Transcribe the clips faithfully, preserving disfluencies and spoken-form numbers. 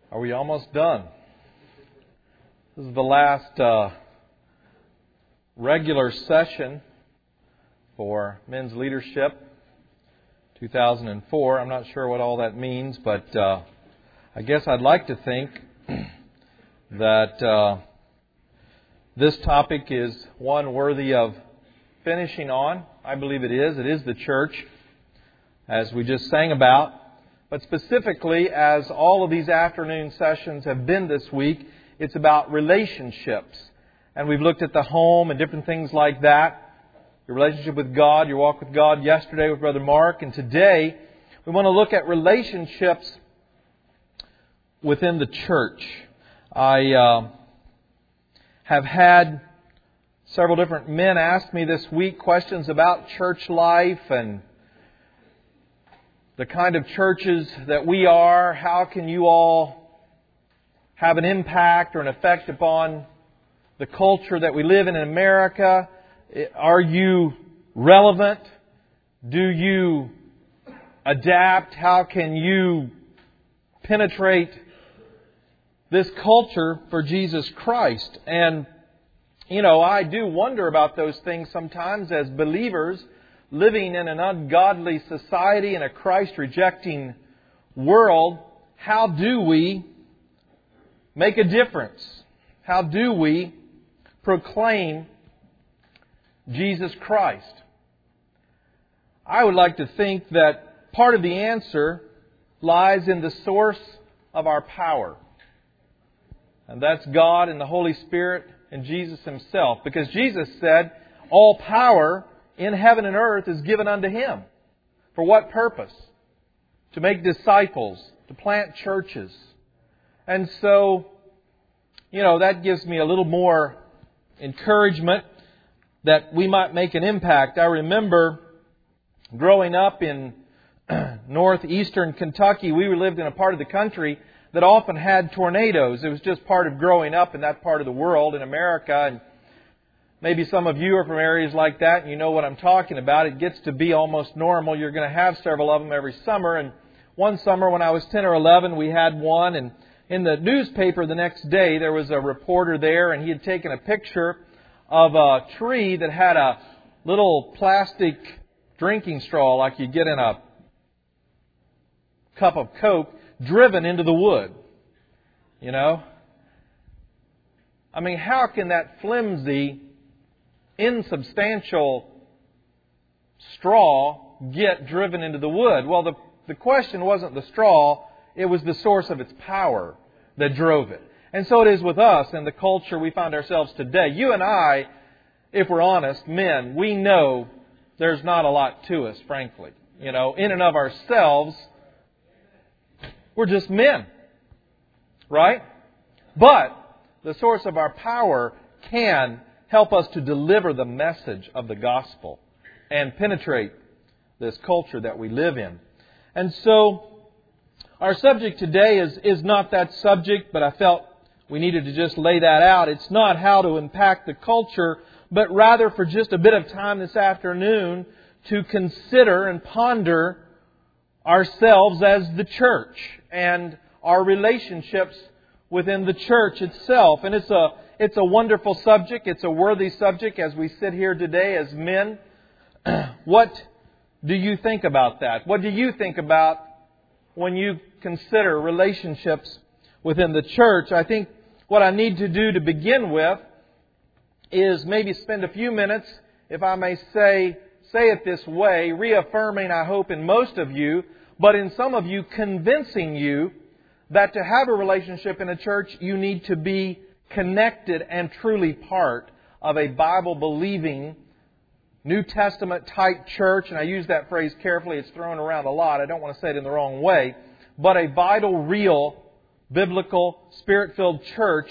Are we almost done? This is the last uh, regular session for men's leadership, two thousand four. I'm not sure what all that means, but uh, I guess I'd like to think that uh, this topic is one worthy of finishing on. I believe it is. It is the church, as we just sang about. But specifically, as all of these afternoon sessions have been this week, it's about relationships. And we've looked at the home and different things like that. Your relationship with God, your walk with God yesterday with Brother Mark. And today, we want to look at relationships within the church. I uh, have had several different men ask me this week questions about church life and the kind of churches that we are. How can you all have an impact or an effect upon the culture that we live in in America? Are you relevant? Do you adapt? How can you penetrate this culture for Jesus Christ? And, you know, I do wonder about those things sometimes as believers living in an ungodly society in a Christ-rejecting world. How do we make a difference? How do we proclaim Jesus Christ? I would like to think that part of the answer lies in the source of our power. And that's God and the Holy Spirit and Jesus Himself. Because Jesus said, all power in heaven and earth is given unto Him. For what purpose? To make disciples, to plant churches. And so, you know, that gives me a little more encouragement that we might make an impact. I remember growing up in northeastern Kentucky, we lived in a part of the country that often had tornadoes. It was just part of growing up in that part of the world in America. And maybe some of you are from areas like that and you know what I'm talking about. It gets to be almost normal. You're going to have several of them every summer. And one summer when I was ten or eleven, we had one. And in the newspaper the next day, there was a reporter there and he had taken a picture of a tree that had a little plastic drinking straw like you get in a cup of Coke driven into the wood. You know? I mean, how can that flimsy, insubstantial straw get driven into the wood? Well, the, the question wasn't the straw, it was the source of its power that drove it. And so it is with us and the culture we find ourselves today. You and I, if we're honest, men, we know there's not a lot to us, frankly. You know, in and of ourselves, we're just men. Right? But the source of our power can help us to deliver the message of the gospel and penetrate this culture that we live in. And so our subject today is, is not that subject, but I felt we needed to just lay that out. It's not how to impact the culture, but rather for just a bit of time this afternoon to consider and ponder ourselves as the church and our relationships within the church itself. And it's a It's a wonderful subject. It's a worthy subject as we sit here today as men. What do you think about that? What do you think about when you consider relationships within the church? I think what I need to do to begin with is maybe spend a few minutes, if I may say, say it this way, reaffirming, I hope, in most of you, but in some of you, convincing you that to have a relationship in a church, you need to be connected and truly part of a Bible-believing, New Testament-type church. And I use that phrase carefully. It's thrown around a lot. I don't want to say it in the wrong way. But a vital, real, biblical, Spirit-filled church.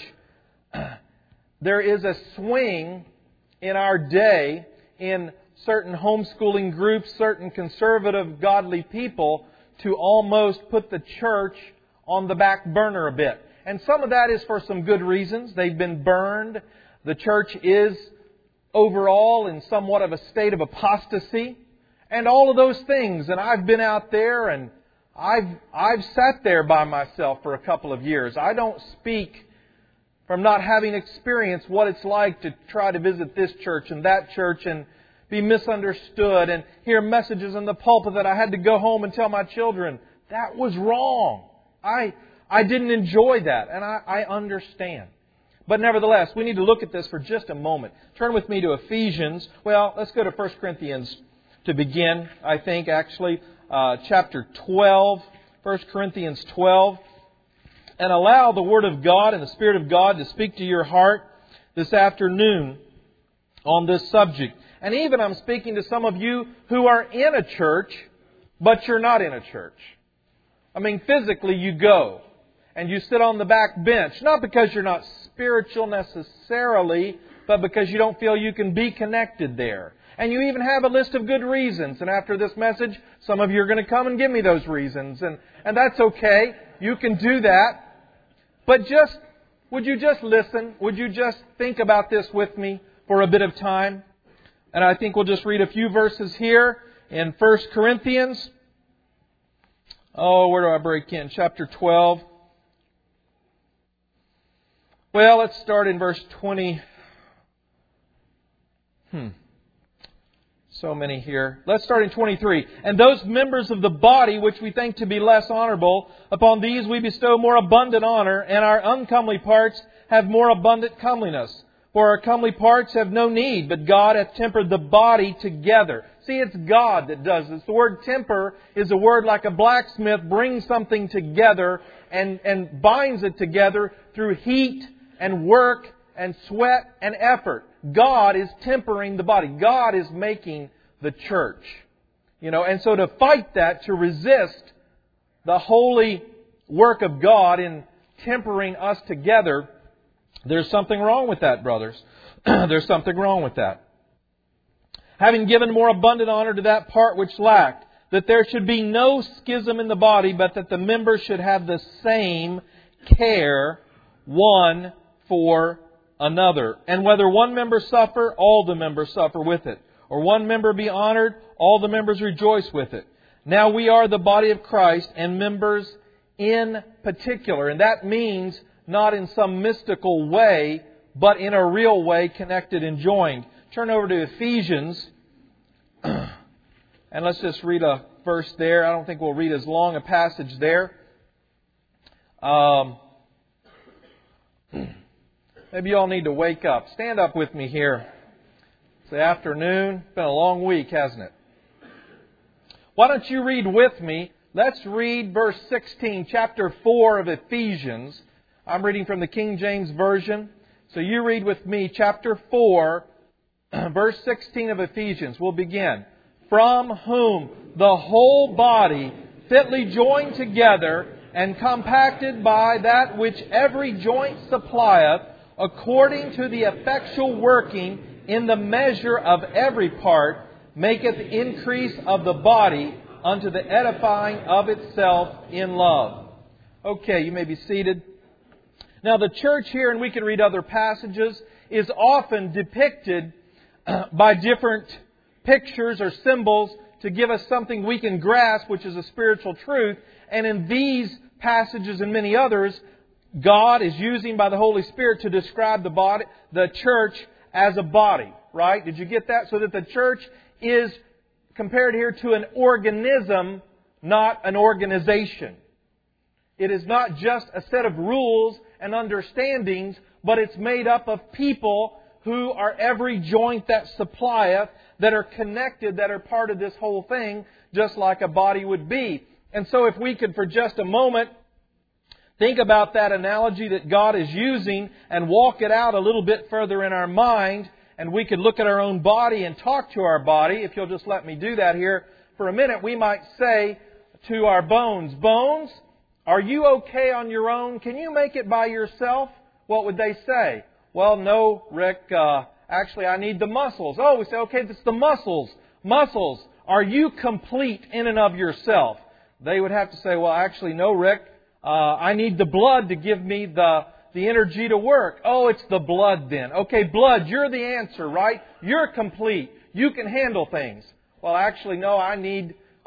There is a swing in our day in certain homeschooling groups, certain conservative, godly people to almost put the church on the back burner a bit. And some of that is for some good reasons. They've been burned. The church is overall in somewhat of a state of apostasy. And all of those things. And I've been out there and I've, I've sat there by myself for a couple of years. I don't speak from not having experienced what it's like to try to visit this church and that church and be misunderstood and hear messages in the pulpit that I had to go home and tell my children. That was wrong. I I didn't enjoy that, and I, I understand. But nevertheless, we need to look at this for just a moment. Turn with me to Ephesians. Well, let's go to First Corinthians to begin, I think, actually. Uh, chapter twelve, First Corinthians twelve. And allow the Word of God and the Spirit of God to speak to your heart this afternoon on this subject. And even I'm speaking to some of you who are in a church, but you're not in a church. I mean, physically you go and you sit on the back bench, not because you're not spiritual necessarily, but because you don't feel you can be connected there. And you even have a list of good reasons. And after this message, some of you are going to come and give me those reasons. And, and that's okay. You can do that. But just, would you just listen? Would you just think about this with me for a bit of time? And I think we'll just read a few verses here in First Corinthians. Oh, where do I break in? Chapter twelve. Well, let's start in verse twenty. Hmm. So many here. Let's start in twenty-three. And those members of the body which we think to be less honorable, upon these we bestow more abundant honor, and our uncomely parts have more abundant comeliness. For our comely parts have no need, but God hath tempered the body together. See, it's God that does this. The word temper is a word like a blacksmith brings something together and, and binds it together through heat and work and sweat and effort. God is tempering the body. God is making the church. You know, and so to fight that, to resist the holy work of God in tempering us together, there's something wrong with that, brothers. There's something wrong with that. Having given more abundant honor to that part which lacked, that there should be no schism in the body, but that the members should have the same care one for another. And whether one member suffer, all the members suffer with it. Or one member be honored, all the members rejoice with it. Now we are the body of Christ and members in particular. And that means not in some mystical way, but in a real way connected and joined. Turn over to Ephesians. And let's just read a verse there. I don't think we'll read as long a passage there. Um, maybe you all need to wake up. Stand up with me here. It's the afternoon. It's been a long week, hasn't it? Why don't you read with me? Let's read verse sixteen, chapter four of Ephesians. I'm reading from the King James Version. So you read with me chapter four, verse sixteen of Ephesians. We'll begin. From whom the whole body fitly joined together and compacted by that which every joint supplieth, according to the effectual working in the measure of every part, maketh increase of the body unto the edifying of itself in love. Okay, you may be seated. Now the church here, and we can read other passages, is often depicted uh, by different pictures or symbols to give us something we can grasp, which is a spiritual truth. And in these passages and many others, God is using by the Holy Spirit to describe the body, the church as a body. Right? Did you get that? So that the church is compared here to an organism, not an organization. It is not just a set of rules and understandings, but it's made up of people who are every joint that supplieth, that are connected, that are part of this whole thing, just like a body would be. And so if we could for just a moment think about that analogy that God is using and walk it out a little bit further in our mind, and we could look at our own body and talk to our body. If you'll just let me do that here for a minute, we might say to our bones, "Bones, are you okay on your own? Can you make it by yourself?" What would they say? "Well, no, Rick, uh, actually I need the muscles." Oh, we say, okay, it's the muscles. Muscles, are you complete in and of yourself? They would have to say, well, actually, no, Rick, uh, I need the blood to give me the, the energy to work. Oh, it's the blood then. Okay, blood, you're the answer, right? You're complete. You can handle things. Well, actually, no, I need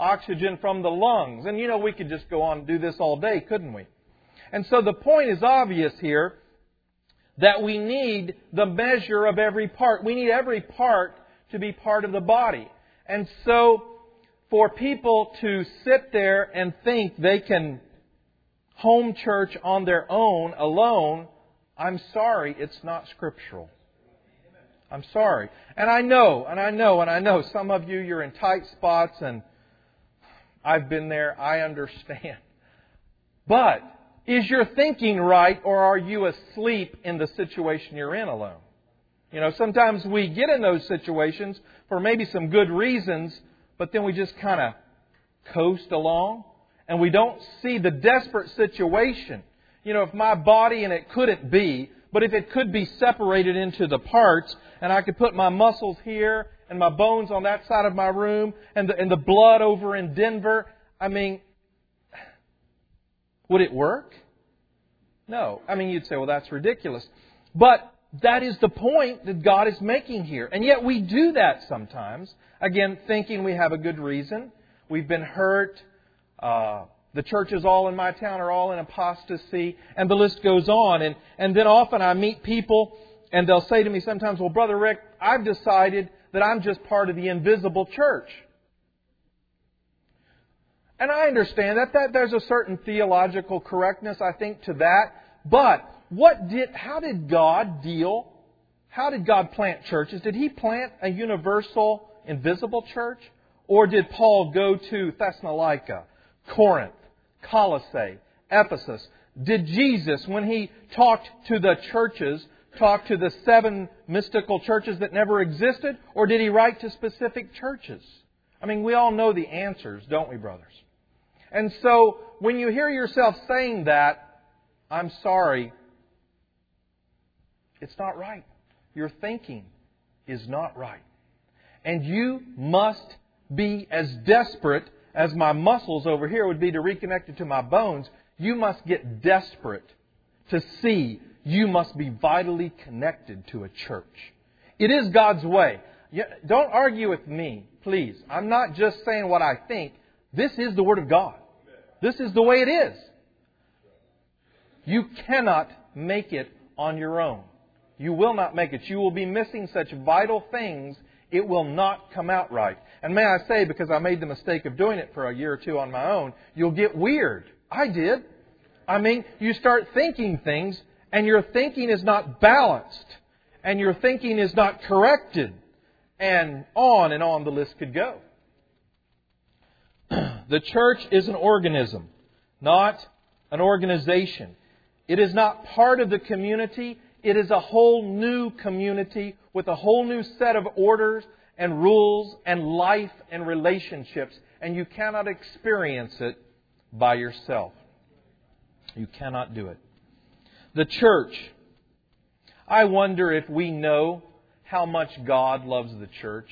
oxygen from the lungs. And you know, we could just go on and do this all day, couldn't we? And so the point is obvious here that we need the measure of every part. We need every part to be part of the body. And so for people to sit there and think they can home church on their own, alone, I'm sorry, it's not scriptural. I'm sorry. And I know, and I know, and I know some of you, you're in tight spots, and I've been there, I understand. But is your thinking right, or are you asleep in the situation you're in alone? You know, sometimes we get in those situations for maybe some good reasons, but then we just kind of coast along, and we don't see the desperate situation. You know, if my body, and it couldn't be, but if it could be separated into the parts, and I could put my muscles here and my bones on that side of my room and the, and the blood over in Denver, I mean, would it work? No. I mean, you'd say, well, that's ridiculous. But that is the point that God is making here. And yet we do that sometimes. Again, thinking we have a good reason. We've been hurt. Uh, the churches all in my town are all in apostasy. And the list goes on. And, and then often I meet people and they'll say to me sometimes, well, Brother Rick, I've decided that I'm just part of the invisible church. And I understand that, that there's a certain theological correctness, I think, to that. But what did, how did God deal? How did God plant churches? Did He plant a universal, invisible church? Or did Paul go to Thessalonica, Corinth, Colossae, Ephesus? Did Jesus, when He talked to the churches, talk to the seven mystical churches that never existed? Or did He write to specific churches? I mean, we all know the answers, don't we, brothers? And so, when you hear yourself saying that, I'm sorry, it's not right. Your thinking is not right. And you must be as desperate as my muscles over here would be to reconnect it to my bones. You must get desperate to see you must be vitally connected to a church. It is God's way. Don't argue with me, please. I'm not just saying what I think. This is the Word of God. This is the way it is. You cannot make it on your own. You will not make it. You will be missing such vital things, it will not come out right. And may I say, because I made the mistake of doing it for a year or two on my own, you'll get weird. I did. I mean, you start thinking things, and your thinking is not balanced, and your thinking is not corrected, and on and on the list could go. The church is an organism, not an organization. It is not part of the community. It is a whole new community with a whole new set of orders and rules and life and relationships. And you cannot experience it by yourself. You cannot do it. The church. I wonder if we know how much God loves the church.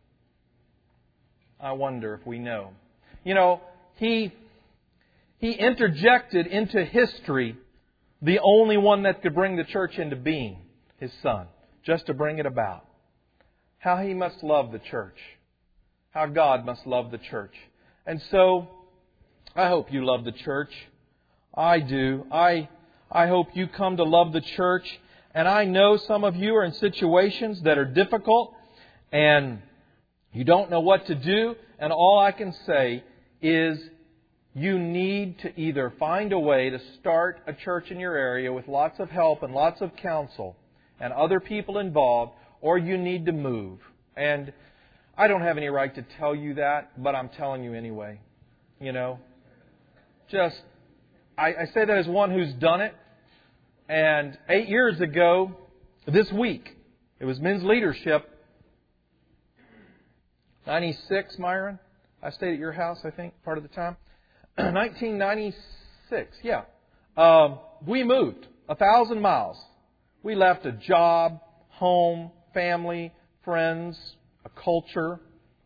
I wonder if we know. You know, He, He interjected into history the only one that could bring the church into being, His Son, just to bring it about. How He must love the church. How God must love the church. And so, I hope you love the church. I do. I, I hope you come to love the church. And I know some of you are in situations that are difficult and you don't know what to do. And all I can say is you need to either find a way to start a church in your area with lots of help and lots of counsel and other people involved, or you need to move. And I don't have any right to tell you that, but I'm telling you anyway. You know, just, I, I say that as one who's done it. And eight years ago, this week, it was men's leadership. ninety-six, Myron? I stayed at your house, I think, part of the time. nineteen ninety-six, yeah. Um, we moved a thousand miles. We left a job, home, family, friends, a culture.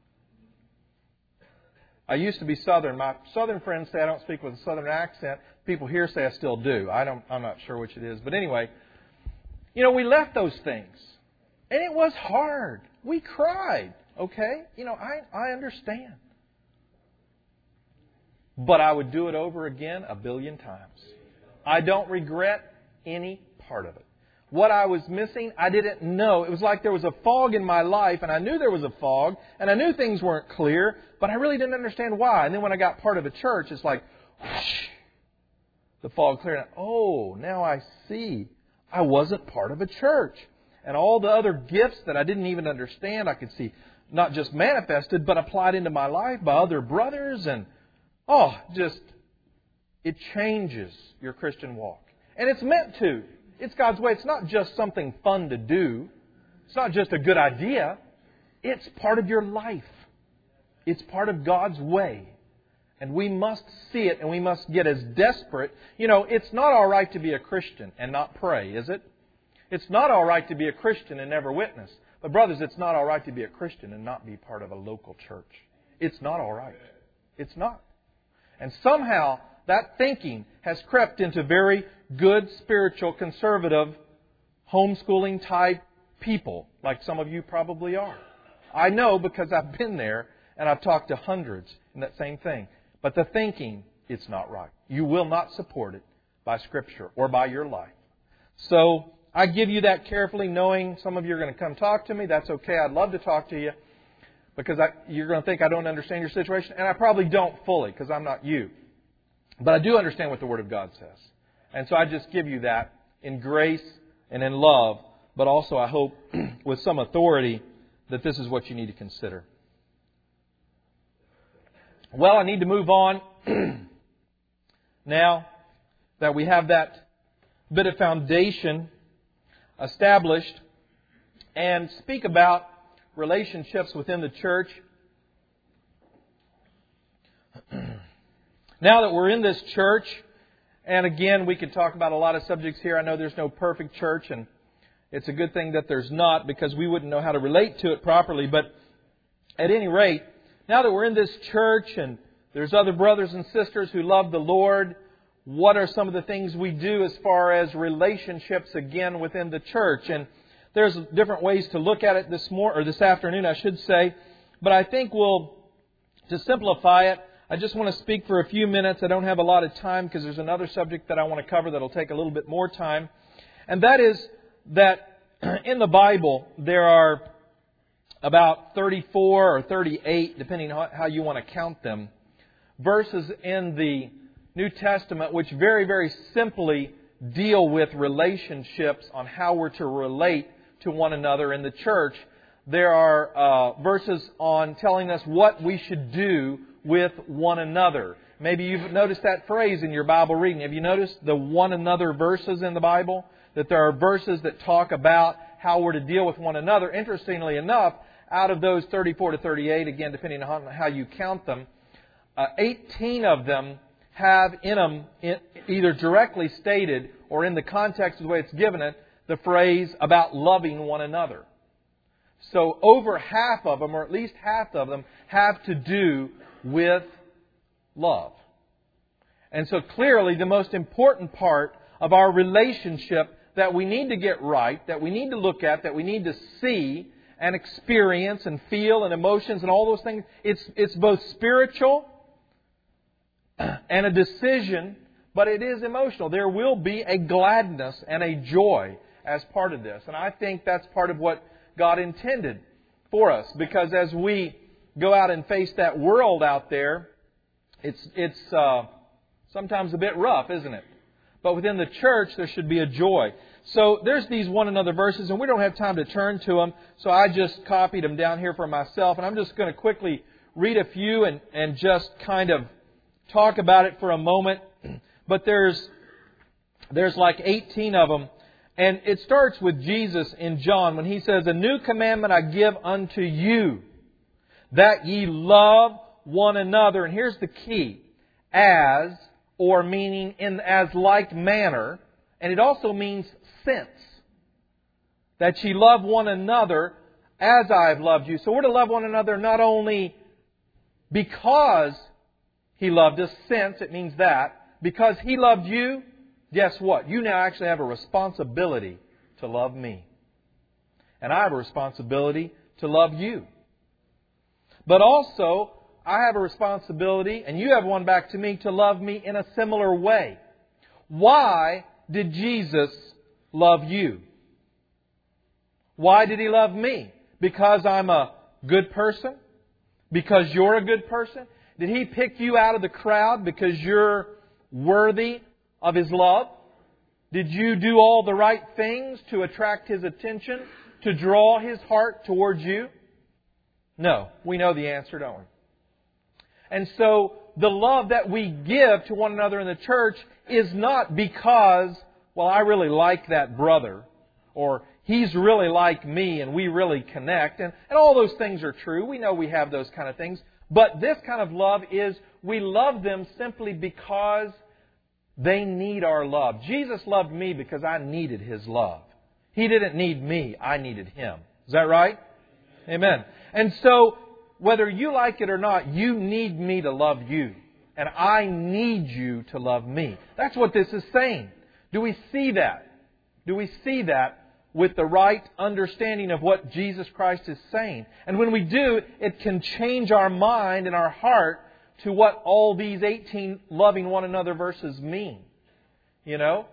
I used to be Southern. My Southern friends say I don't speak with a Southern accent. People here say I still do. I don't, I'm not sure which it is. But anyway, you know, we left those things. And it was hard. We cried. Okay? You know, I, I understand. but I would do it over again a billion times. I don't regret any part of it. What I was missing, I didn't know. It was like there was a fog in my life, and I knew there was a fog, and I knew things weren't clear, but I really didn't understand why. And then when I got part of a church, it's like, whoosh, the fog cleared. Oh, now I see. I wasn't part of a church. And all the other gifts that I didn't even understand, I could see not just manifested, but applied into my life by other brothers. And, oh, just, it changes your Christian walk. And it's meant to. It's God's way. It's not just something fun to do. It's not just a good idea. It's part of your life. It's part of God's way. And we must see it, and we must get as desperate. You know, it's not all right to be a Christian and not pray, is it? It's not all right to be a Christian and never witness. But brothers, it's not all right to be a Christian and not be part of a local church. It's not all right. It's not. And somehow that thinking has crept into very good, spiritual, conservative, homeschooling type people, like some of you probably are. I know because I've been there and I've talked to hundreds in that same thing. But the thinking, it's not right. You will not support it by Scripture or by your life. So I give you that carefully, knowing some of you are going to come talk to me. That's okay. I'd love to talk to you because I, you're going to think I don't understand your situation. And I probably don't fully because I'm not you. But I do understand what the Word of God says. And so I just give you that in grace and in love, but also I hope with some authority that this is what you need to consider. Well, I need to move on now that we have that bit of foundation established and speak about relationships within the church. Now that we're in this church, and again, we could talk about a lot of subjects here. I know there's no perfect church, and it's a good thing that there's not because we wouldn't know how to relate to it properly. But at any rate, now that we're in this church and there's other brothers and sisters who love the Lord, what are some of the things we do as far as relationships again within the church? And there's different ways to look at it this morning, or this afternoon, I should say. But I think we'll, to simplify it, I just want to speak for a few minutes. I don't have a lot of time because there's another subject that I want to cover that'll take a little bit more time. And that is that in the Bible, there are about thirty-four or thirty-eight, depending on how you want to count them, verses in the New Testament which very, very simply deal with relationships on how we're to relate to one another in the church. There are uh, verses on telling us what we should do with one another. Maybe you've noticed that phrase in your Bible reading. Have you noticed the one another verses in the Bible? That there are verses that talk about how we're to deal with one another. Interestingly enough, out of those thirty-four to thirty-eight, again, depending on how you count them, uh, eighteen of them have in them, either directly stated or in the context of the way it's given it, the phrase about loving one another. So over half of them, or at least half of them, have to do with love. And so clearly the most important part of our relationship that we need to get right, that we need to look at, that we need to see and experience and feel and emotions and all those things, it's, it's both spiritual and a decision, but it is emotional. There will be a gladness and a joy as part of this. And I think that's part of what God intended for us. Because as we go out and face that world out there, it's it's uh, sometimes a bit rough, isn't it? But within the church, there should be a joy. So there's these one another verses, and we don't have time to turn to them. So I just copied them down here for myself. And I'm just going to quickly read a few and, and just kind of talk about it for a moment. But there's there's like eighteen of them. And it starts with Jesus in John when He says, "A new commandment I give unto you, that ye love one another." And here's the key. As, or meaning in as like manner. And it also means since. That ye love one another as I have loved you. So we're to love one another not only because He loved us, since, it means that. Because He loved you, guess what? You now actually have a responsibility to love me. And I have a responsibility to love you. But also, I have a responsibility, and you have one back to me, to love me in a similar way. Why did Jesus love you? Why did He love me? Because I'm a good person? Because you're a good person? Did He pick you out of the crowd because you're worthy of His love? Did you do all the right things to attract His attention, to draw His heart towards you? No. We know the answer, don't we? And so the love that we give to one another in the church is not because, well, I really like that brother, or he's really like me and we really connect. And, and all those things are true. We know we have those kind of things. But this kind of love is we love them simply because they need our love. Jesus loved me because I needed His love. He didn't need me. I needed Him. Is that right? Amen. And so, whether you like it or not, you need me to love you. And I need you to love me. That's what this is saying. Do we see that? Do we see that with the right understanding of what Jesus Christ is saying? And when we do, it can change our mind and our heart to what all these eighteen loving one another verses mean. You know?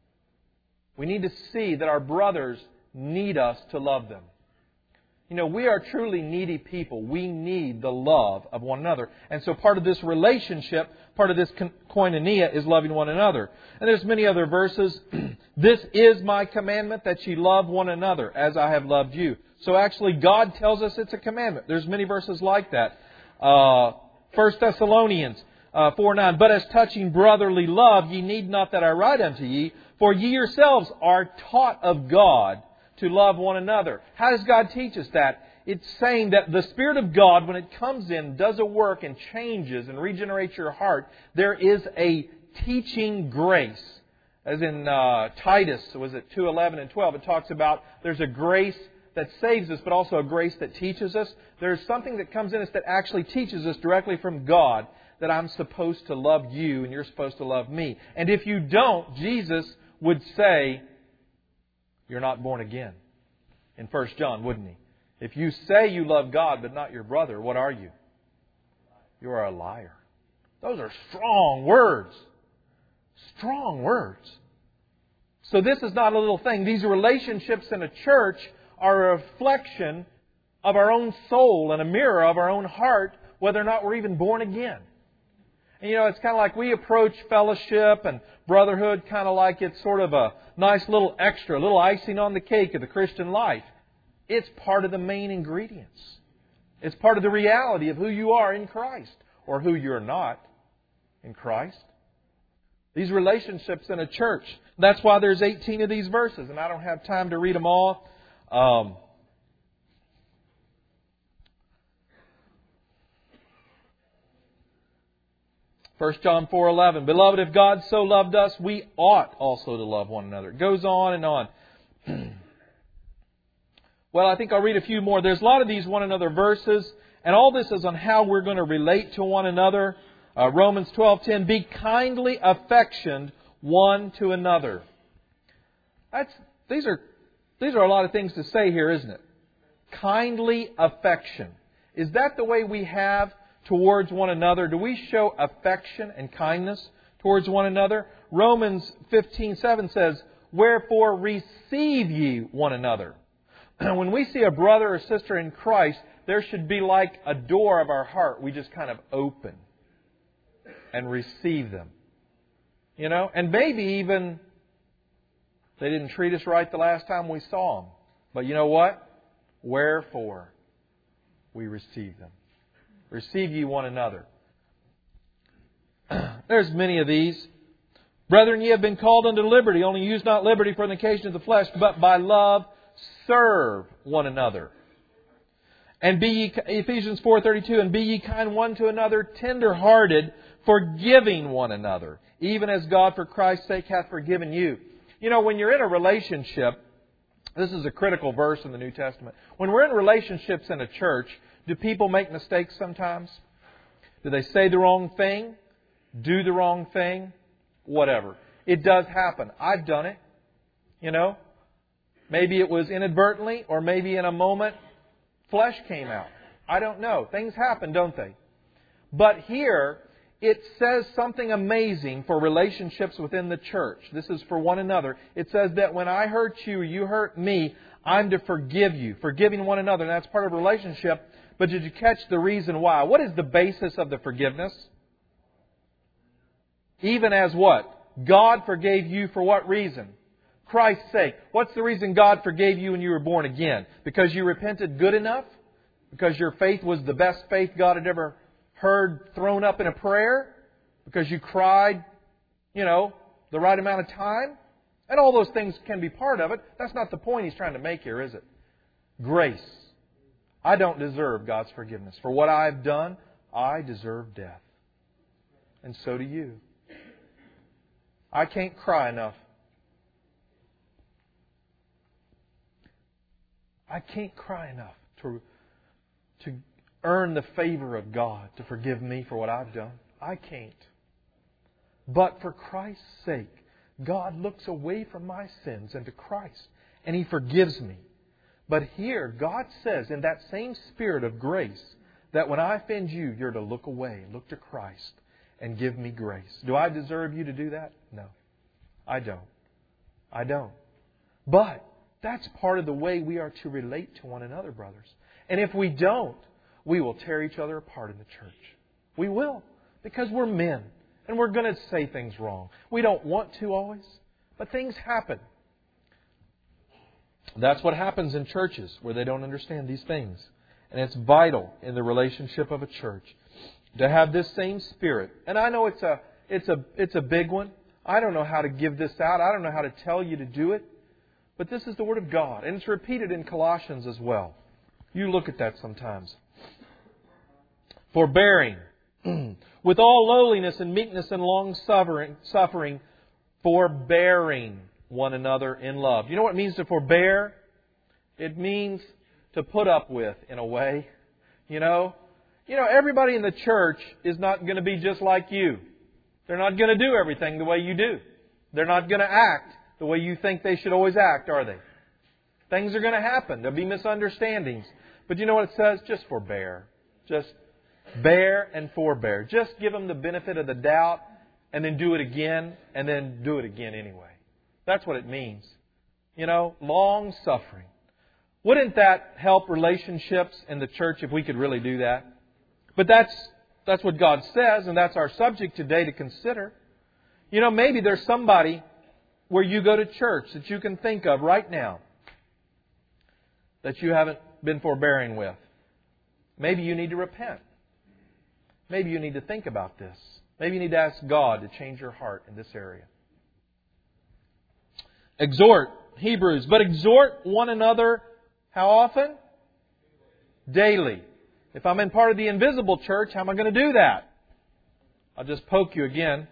We need to see that our brothers need us to love them. You know, we are truly needy people. We need the love of one another. And so part of this relationship, part of this koinonia is loving one another. And there's many other verses. This is my commandment, that ye love one another as I have loved you. So actually God tells us it's a commandment. There's many verses like that. Uh, First Thessalonians uh, four nine. But as touching brotherly love, ye need not that I write unto ye, for ye yourselves are taught of God to love one another. How does God teach us that? It's saying that the Spirit of God, when it comes in, does a work and changes and regenerates your heart. There is a teaching grace. As in uh, Titus, was it two eleven and twelve, it talks about there's a grace that saves us, but also a grace that teaches us. There's something that comes in us that actually teaches us directly from God that I'm supposed to love you and you're supposed to love me. And if you don't, Jesus would say, you're not born again. In First John, wouldn't He? If you say you love God but not your brother, what are you? You are a liar. Those are strong words. Strong words. So this is not a little thing. These relationships in a church are a reflection of our own soul and a mirror of our own heart, whether or not we're even born again. And you know, it's kind of like we approach fellowship and brotherhood kind of like it's sort of a nice little extra, a little icing on the cake of the Christian life. It's part of the main ingredients. It's part of the reality of who you are in Christ, or who you're not in Christ. These relationships in a church. That's why there's eighteen of these verses, and I don't have time to read them all. Um, First John four eleven. Beloved, if God so loved us, we ought also to love one another. It goes on and on. Well, I think I'll read a few more. There's a lot of these one another verses, and all this is on how we're going to relate to one another. Uh, Romans twelve ten. Be kindly affectioned one to another. That's these are these are a lot of things to say here, isn't it? Kindly affection. Is that the way we have towards one another? Do we show affection and kindness towards one another? Romans fifteen seven says, wherefore receive ye one another. When we see a brother or sister in Christ, there should be like a door of our heart we just kind of open and receive them. You know, and maybe even they didn't treat us right the last time we saw them. But you know what? Wherefore we receive them. Receive ye one another. There's many of these. Brethren, ye have been called unto liberty. Only use not liberty for the occasion of the flesh, but by love serve one another. And be ye, Ephesians four thirty-two, and be ye kind one to another, tender-hearted, forgiving one another, even as God for Christ's sake hath forgiven you. You know, when you're in a relationship, this is a critical verse in the New Testament. When we're in relationships in a church, do people make mistakes sometimes? Do they say the wrong thing? Do the wrong thing? Whatever. It does happen. I've done it. You know? Maybe it was inadvertently, or maybe in a moment flesh came out. I don't know. Things happen, don't they? But here, it says something amazing for relationships within the church. This is for one another. It says that when I hurt you, you hurt me, I'm to forgive you. Forgiving one another. And that's part of a relationship. But did you catch the reason why? What is the basis of the forgiveness? Even as what? God forgave you for what reason? Christ's sake. What's the reason God forgave you when you were born again? Because you repented good enough? Because your faith was the best faith God had ever heard thrown up in a prayer? Because you cried, you know, the right amount of time? And all those things can be part of it. That's not the point He's trying to make here, is it? Grace. I don't deserve God's forgiveness. For what I've done, I deserve death. And so do you. I can't cry enough. I can't cry enough to, to earn the favor of God to forgive me for what I've done. I can't. But for Christ's sake, God looks away from my sins and to Christ, and He forgives me. But here, God says in that same spirit of grace that when I offend you, you're to look away, look to Christ, and give me grace. Do I deserve you to do that? No. I don't. I don't. But that's part of the way we are to relate to one another, brothers. And if we don't, we will tear each other apart in the church. We will. Because we're men. And we're going to say things wrong. We don't want to always. But things happen. That's what happens in churches where they don't understand these things. And it's vital in the relationship of a church to have this same spirit. And I know it's a it's a it's a big one. I don't know how to give this out. I don't know how to tell you to do it. But this is the Word of God. And it's repeated in Colossians as well. You look at that sometimes. Forbearing. With all lowliness and meekness and long suffering, suffering, forbearing one another in love. You know what it means to forbear? It means to put up with, in a way. You know? You know, everybody in the church is not going to be just like you. They're not going to do everything the way you do. They're not going to act the way you think they should always act, are they? Things are going to happen. There'll be misunderstandings. But you know what it says? Just forbear. Just bear and forbear. Just give them the benefit of the doubt and then do it again and then do it again anyway. That's what it means. You know, long suffering. Wouldn't that help relationships in the church if we could really do that? But that's that's what God says, and that's our subject today to consider. You know, maybe there's somebody where you go to church that you can think of right now that you haven't been forbearing with. Maybe you need to repent. Maybe you need to think about this. Maybe you need to ask God to change your heart in this area. Exhort, Hebrews. But exhort one another, how often? Daily. If I'm in part of the invisible church, how am I going to do that? I'll just poke you again.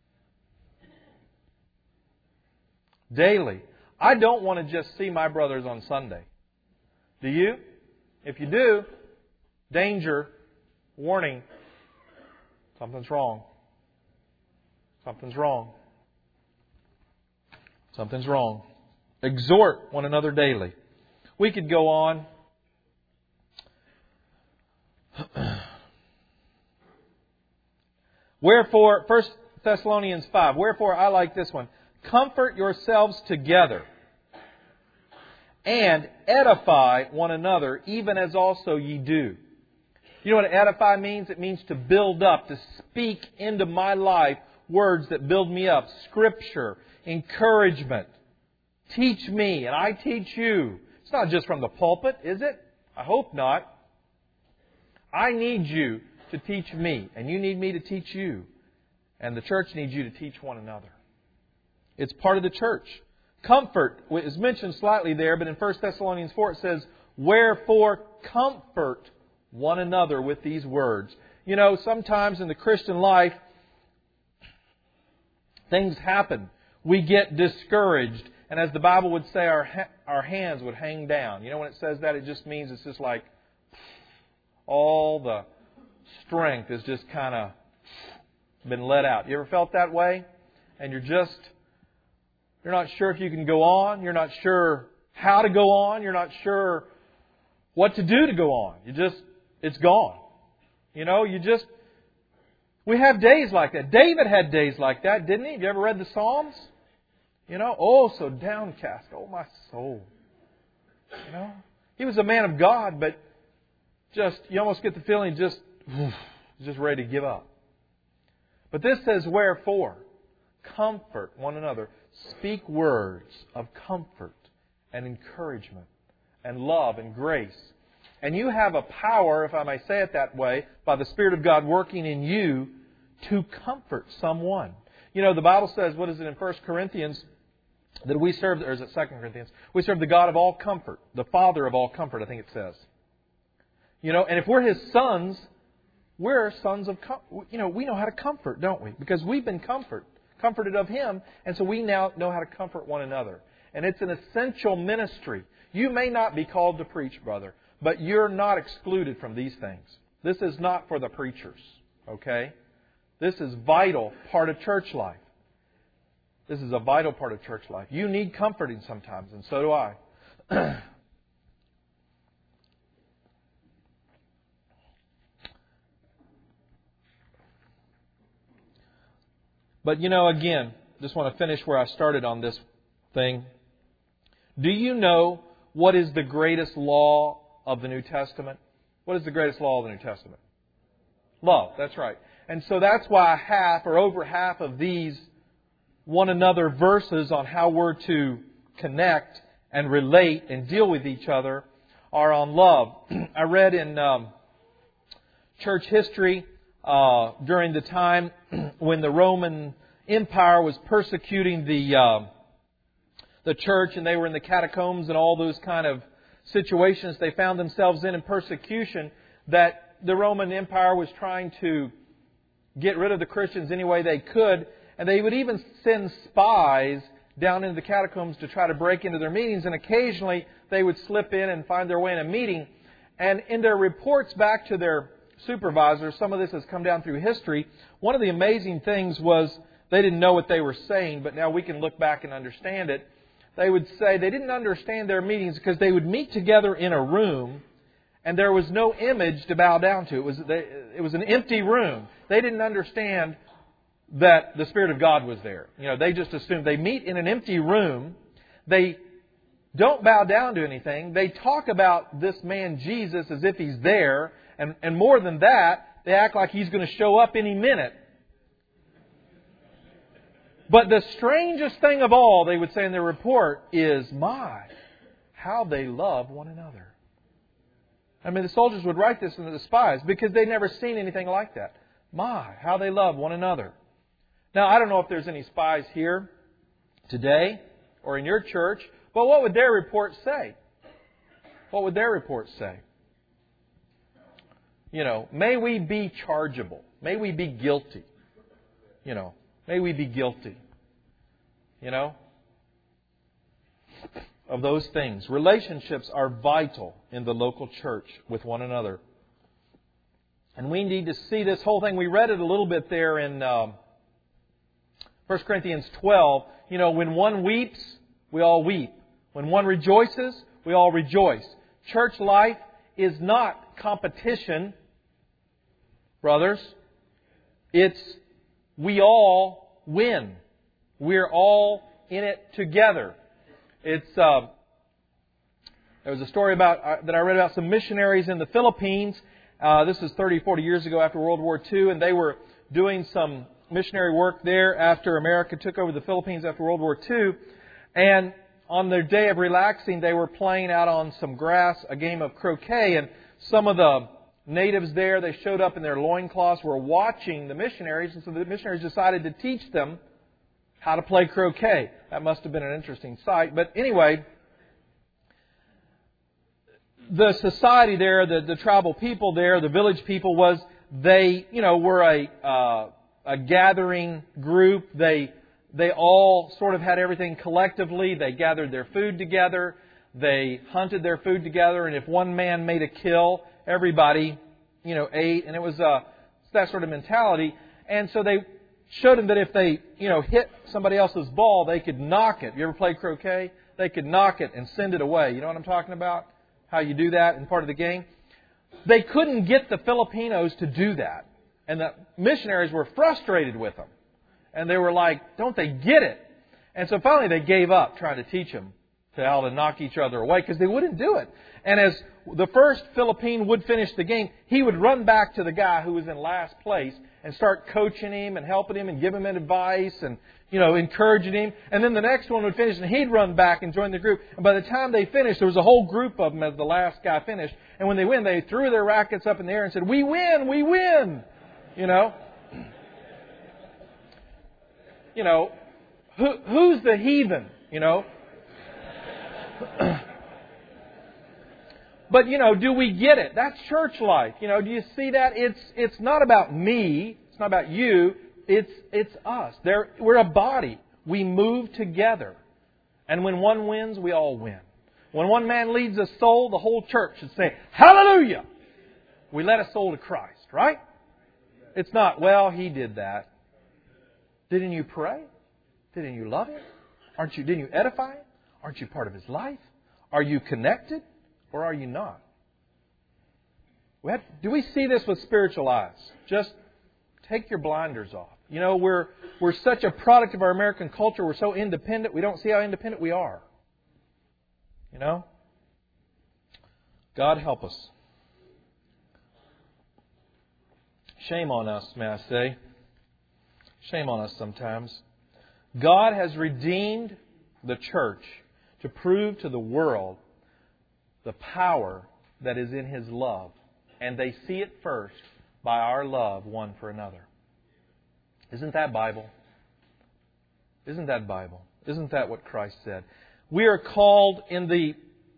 Daily. I don't want to just see my brothers on Sunday. Do you? If you do, danger, warning, something's wrong. Something's wrong. Something's wrong. Exhort one another daily. We could go on. Wherefore, First Thessalonians five. Wherefore, I like this one. Comfort yourselves together and edify one another, even as also ye do. You know what edify means? It means to build up, to speak into my life words that build me up. Scripture, encouragement. Teach me and I teach you. It's not just from the pulpit, is it? I hope not. I need you to teach me, and you need me to teach you. And the church needs you to teach one another. It's part of the church. Comfort is mentioned slightly there, but in First Thessalonians four it says, wherefore comfort one another with these words. You know, sometimes in the Christian life, things happen. We get discouraged. And as the Bible would say, our ha- our hands would hang down. You know, when it says that, it just means it's just like all the strength has just kind of been let out. You ever felt that way? And you're just, you're not sure if you can go on. You're not sure how to go on. You're not sure what to do to go on. You just, it's gone. You know, you just, We have days like that. David had days like that, didn't he? Have you ever read the Psalms? You know, oh, so downcast. Oh, my soul. You know, he was a man of God, but just, you almost get the feeling just, just ready to give up. But this says, wherefore, comfort one another. Speak words of comfort and encouragement and love and grace. And you have a power, if I may say it that way, by the Spirit of God working in you to comfort someone. You know, the Bible says, what is it in First Corinthians, that we serve, or is it Second Corinthians? We serve the God of all comfort, the Father of all comfort, I think it says. You know, and if we're His sons, we're sons of, you know, we know how to comfort, don't we? Because we've been comfort, comforted of Him, and so we now know how to comfort one another. And it's an essential ministry. You may not be called to preach, brother, but you're not excluded from these things. This is not for the preachers, okay? This is vital part of church life. This is a vital part of church life. You need comforting sometimes, and so do I. But, you know, again, just want to finish where I started on this thing. Do you know what is the greatest law of the New Testament? What is the greatest law of the New Testament? Love, that's right. And so that's why half or over half of these one another verses on how we're to connect and relate and deal with each other are on love. I read in um, church history uh, during the time when the Roman Empire was persecuting the uh, the church, and they were in the catacombs and all those kind of situations they found themselves in in persecution, that the Roman Empire was trying to get rid of the Christians any way they could. And they would even send spies down into the catacombs to try to break into their meetings. And occasionally they would slip in and find their way in a meeting. And in their reports back to their supervisors, some of this has come down through history, one of the amazing things was they didn't know what they were saying, but now we can look back and understand it. They would say they didn't understand their meetings because they would meet together in a room and there was no image to bow down to. It was, they, it was an empty room. They didn't understand that the Spirit of God was there. You know, they just assumed they meet in an empty room. They don't bow down to anything. They talk about this man Jesus as if He's there. And, and more than that, they act like He's going to show up any minute. But the strangest thing of all, they would say in their report, is, my, how they love one another. I mean, the soldiers would write this into the spies because they'd never seen anything like that. My, how they love one another. Now, I don't know if there's any spies here today or in your church, but what would their report say? What would their report say? You know, may we be chargeable. May we be guilty. You know, may we be guilty. You know, of those things. Relationships are vital in the local church with one another. And we need to see this whole thing. We read it a little bit there in um, First Corinthians twelve. You know, when one weeps, we all weep. When one rejoices, we all rejoice. Church life is not competition, brothers. It's we all win. We're all in it together. It's uh, there was a story about uh, that I read about some missionaries in the Philippines. Uh, this was thirty, forty years ago after World War Two, and they were doing some missionary work there after America took over the Philippines after World War Two. And on their day of relaxing, they were playing out on some grass a game of croquet, and some of the natives there, they showed up in their loincloths, were watching the missionaries, and so the missionaries decided to teach them how to play croquet. That must have been an interesting sight. But anyway, the society there, the, the tribal people there, the village people, was they, you know, were a uh, a gathering group. They they all sort of had everything collectively. They gathered their food together. They hunted their food together. And if one man made a kill, everybody, you know, ate. And it was uh, that sort of mentality. And so they showed them that if they, you know, hit somebody else's ball, they could knock it. You ever played croquet? They could knock it and send it away. You know what I'm talking about? How you do that in part of the game? They couldn't get the Filipinos to do that. And the missionaries were frustrated with them. And they were like, don't they get it? And so finally they gave up trying to teach them to how to knock each other away because they wouldn't do it. And as the first Philippine would finish the game, he would run back to the guy who was in last place and start coaching him and helping him and giving him advice and, you know, encouraging him. And then the next one would finish and he'd run back and join the group. And by the time they finished, there was a whole group of them as the last guy finished. And when they win, they threw their rackets up in the air and said, "We win! We win!" You know? You know, who, who's the heathen? You know? But, you know, do we get it? That's church life. You know, do you see that? It's it's not about me. It's not about you. It's it's us. There, we're a body. We move together. And when one wins, we all win. When one man leads a soul, the whole church should say, "Hallelujah!" We led a soul to Christ, right? It's not, well, he did that. Didn't you pray? Didn't you love him? Aren't you? Didn't you edify him? Aren't you part of his life? Are you connected? Or are you not? We have, do we see this with spiritual eyes? Just take your blinders off. You know, we're we're such a product of our American culture. We're so independent. We don't see how independent we are. You know? God help us. Shame on us, may I say. Shame on us sometimes. God has redeemed the church to prove to the world the power that is in His love. And they see it first by our love one for another. Isn't that Bible? Isn't that Bible? Isn't that what Christ said? We are called in the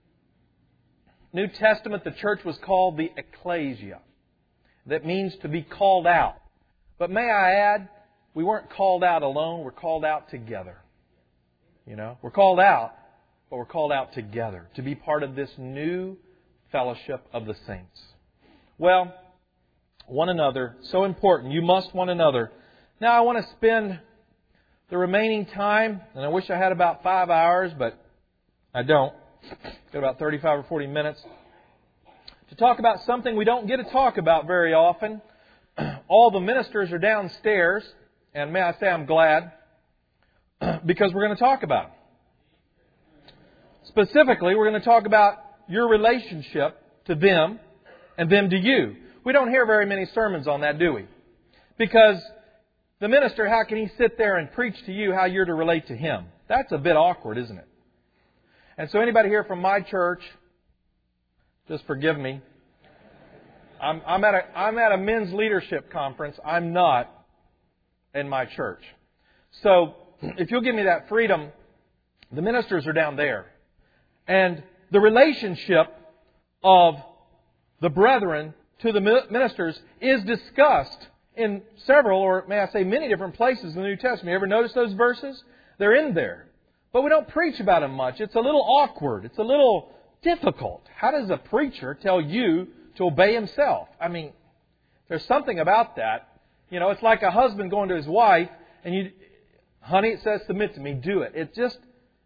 New Testament, the church was called the ecclesia. That means to be called out. But may I add, we weren't called out alone, we're called out together. You know, we're called out, but we're called out together to be part of this new fellowship of the saints. Well, one another, so important. You must one another. Now I want to spend the remaining time, and I wish I had about five hours, but I don't. Got about thirty-five or forty minutes to talk about something we don't get to talk about very often. All the ministers are downstairs, and may I say I'm glad, because we're going to talk about it. Specifically, we're going to talk about your relationship to them and them to you. We don't hear very many sermons on that, do we? Because the minister, how can he sit there and preach to you how you're to relate to him? That's a bit awkward, isn't it? And so anybody here from my church, just forgive me. I'm, I'm at a I'm at a men's leadership conference. I'm not in my church. So if you'll give me that freedom, the ministers are down there. And the relationship of the brethren to the ministers is discussed in several, or may I say many different places in the New Testament. You ever notice those verses? They're in there. But we don't preach about them much. It's a little awkward. It's a little difficult. How does a preacher tell you to obey himself? I mean, there's something about that. You know, it's like a husband going to his wife and you, honey, it says submit to me, do it. It just,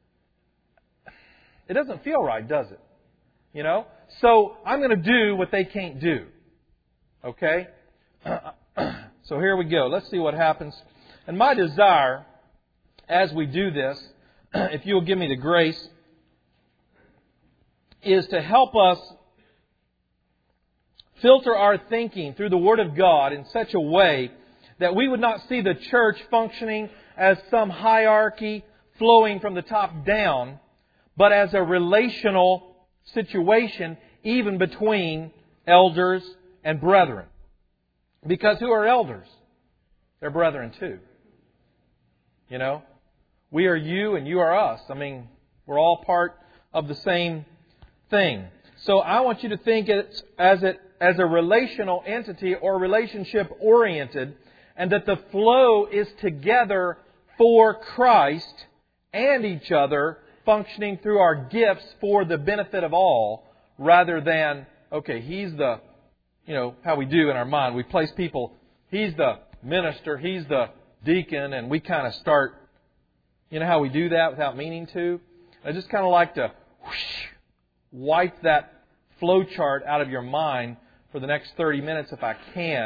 it doesn't feel right, does it? You know? So I'm going to do what they can't do. Okay? So here we go. Let's see what happens. And my desire, as we do this, if you'll give me the grace, is to help us filter our thinking through the Word of God in such a way that we would not see the church functioning as some hierarchy flowing from the top down, but as a relational situation even between elders and brethren. Because who are elders? They're brethren too. You know? We are you and you are us. I mean, we're all part of the same thing. So I want you to think it as it as a relational entity or relationship oriented, and that the flow is together for Christ and each other, functioning through our gifts for the benefit of all, rather than, okay, he's the, you know, how we do in our mind. We place people, he's the minister, he's the deacon, and we kind of start, you know how we do that without meaning to? I just kind of like to whoosh, wipe that flow chart out of your mind for the next thirty minutes if I can,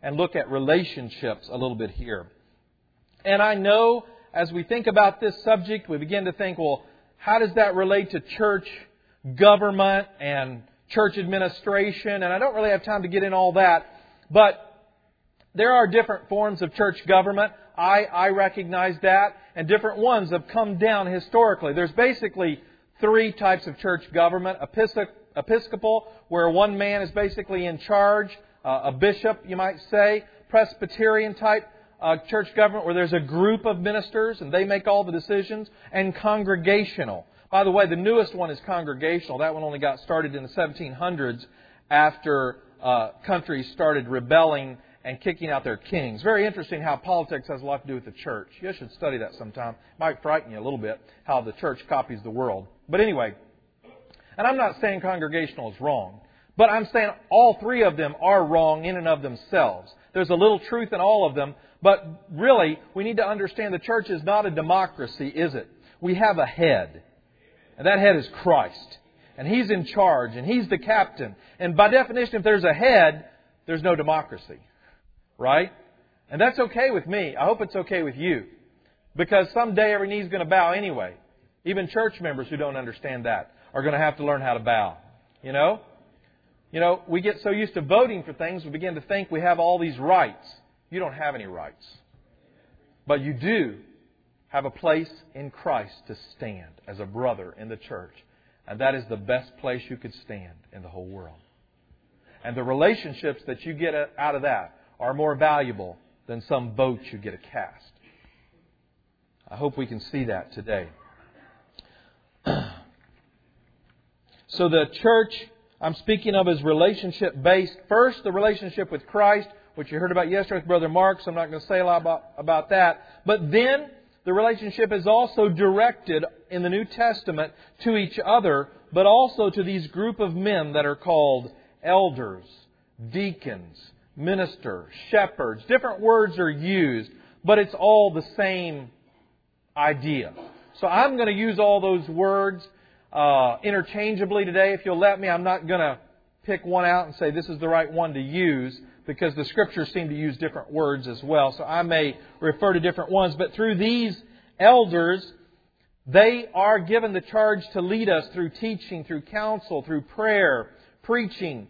and look at relationships a little bit here. And I know as we think about this subject, we begin to think, well, how does that relate to church government and church administration? And I don't really have time to get in all that. But there are different forms of church government. I, I recognize that. And different ones have come down historically. There's basically three types of church government. Episcopal, where one man is basically in charge. Uh, a bishop, you might say. Presbyterian type uh, church government, where there's a group of ministers and they make all the decisions. And congregational. By the way, the newest one is congregational. That one only got started in the seventeen hundreds after uh, countries started rebelling and kicking out their kings. Very interesting how politics has a lot to do with the church. You should study that sometime. It might frighten you a little bit how the church copies the world. But anyway, and I'm not saying congregational is wrong, but I'm saying all three of them are wrong in and of themselves. There's a little truth in all of them, but really we need to understand the church is not a democracy, is it? We have a head, and that head is Christ. And He's in charge, and He's the captain. And by definition, if there's a head, there's no democracy. Right? And that's okay with me. I hope it's okay with you. Because someday every knee's going to bow anyway. Even church members who don't understand that are going to have to learn how to bow. You know? You know, we get so used to voting for things, we begin to think we have all these rights. You don't have any rights. But you do have a place in Christ to stand as a brother in the church. And that is the best place you could stand in the whole world. And the relationships that you get out of that are more valuable than some vote you get a cast. I hope we can see that today. So the church I'm speaking of is relationship-based. First, the relationship with Christ, which you heard about yesterday with Brother Mark, so I'm not going to say a lot about, about that. But then, the relationship is also directed in the New Testament to each other, but also to these group of men that are called elders, deacons, ministers, shepherds. Different words are used, but it's all the same idea. So I'm going to use all those words uh, interchangeably today. If you'll let me, I'm not going to pick one out and say this is the right one to use, because the Scriptures seem to use different words as well. So I may refer to different ones. But through these elders, they are given the charge to lead us through teaching, through counsel, through prayer, preaching.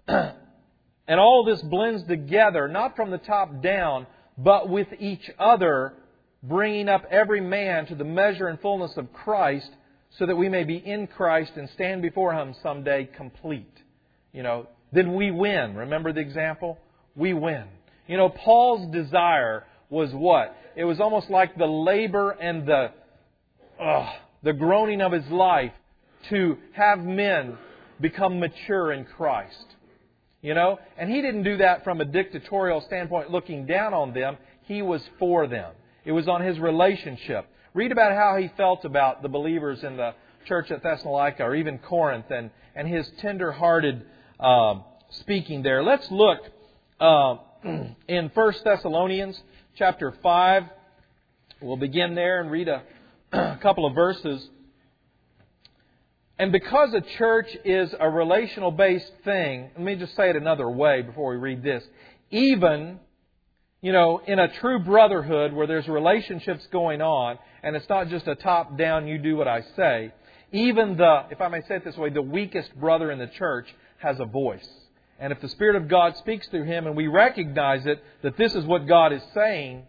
And all this blends together, not from the top down, but with each other, bringing up every man to the measure and fullness of Christ, so that we may be in Christ and stand before Him someday complete. You know, then we win. Remember the example? We win. You know, Paul's desire was what? It was almost like the labor and the uh, the groaning of his life to have men become mature in Christ. You know? And he didn't do that from a dictatorial standpoint looking down on them. He was for them. It was on his relationship. Read about how he felt about the believers in the church at Thessalonica or even Corinth, and, and his tender-hearted uh, speaking there. Let's look uh, in First Thessalonians chapter five. We'll begin there and read a, a couple of verses. And because a church is a relational-based thing, let me just say it another way before we read this. Even, you know, in a true brotherhood where there's relationships going on, and it's not just a top-down, you do what I say, even the, if I may say it this way, the weakest brother in the church has a voice. And if the Spirit of God speaks through him and we recognize it, that this is what God is saying,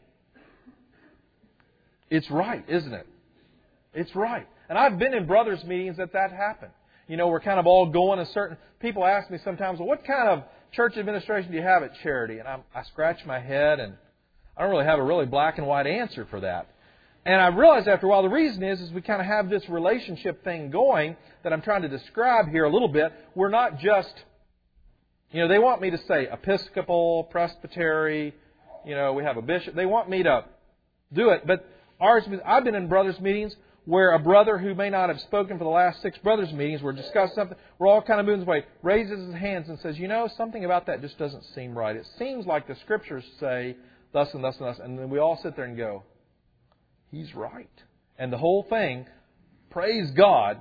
it's right, isn't it? It's right. And I've been in brothers' meetings that that happened. You know, we're kind of all going a certain... People ask me sometimes, well, what kind of church administration do you have at Charity? And I, I scratch my head, and I don't really have a really black and white answer for that. And I realized after a while the reason is, is we kind of have this relationship thing going that I'm trying to describe here a little bit. We're not just... You know, they want me to say Episcopal, Presbytery, you know, we have a bishop. They want me to do it. But ours, I've been in brothers' meetings where a brother who may not have spoken for the last six brothers' meetings, we're discussing something, we're all kind of moving this way, raises his hands and says, you know, something about that just doesn't seem right. It seems like the Scriptures say thus and thus and thus. And then we all sit there and go, he's right. And the whole thing, praise God,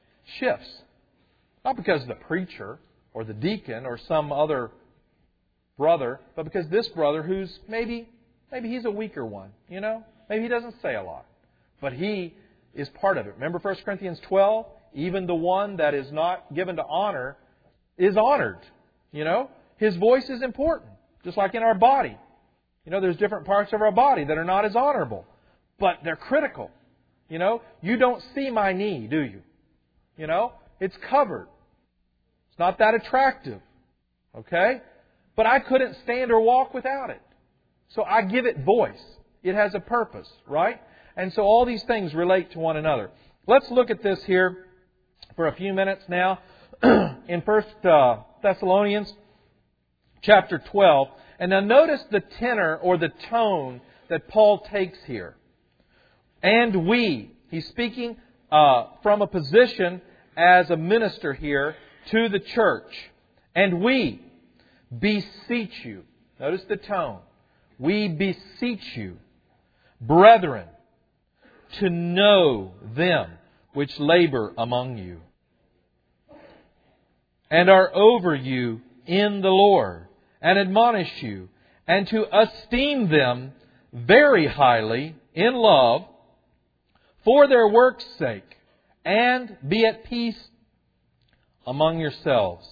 shifts. Not because of the preacher or the deacon or some other brother, but because this brother who's maybe, maybe he's a weaker one, you know? Maybe he doesn't say a lot. But he is part of it. Remember First Corinthians twelve? Even the one that is not given to honor is honored. You know? His voice is important. Just like in our body. You know, there's different parts of our body that are not as honorable. But they're critical. You know? You don't see my knee, do you? You know? It's covered. It's not that attractive. Okay? But I couldn't stand or walk without it. So I give it voice. It has a purpose, right? And so all these things relate to one another. Let's look at this here for a few minutes now in First Thessalonians chapter twelve. And now notice the tenor or the tone that Paul takes here. And we. He's speaking uh, from a position as a minister here to the church. And we beseech you. Notice the tone. We beseech you, brethren, to know them which labor among you, and are over you in the Lord, and admonish you, and to esteem them very highly in love for their work's sake, and be at peace among yourselves.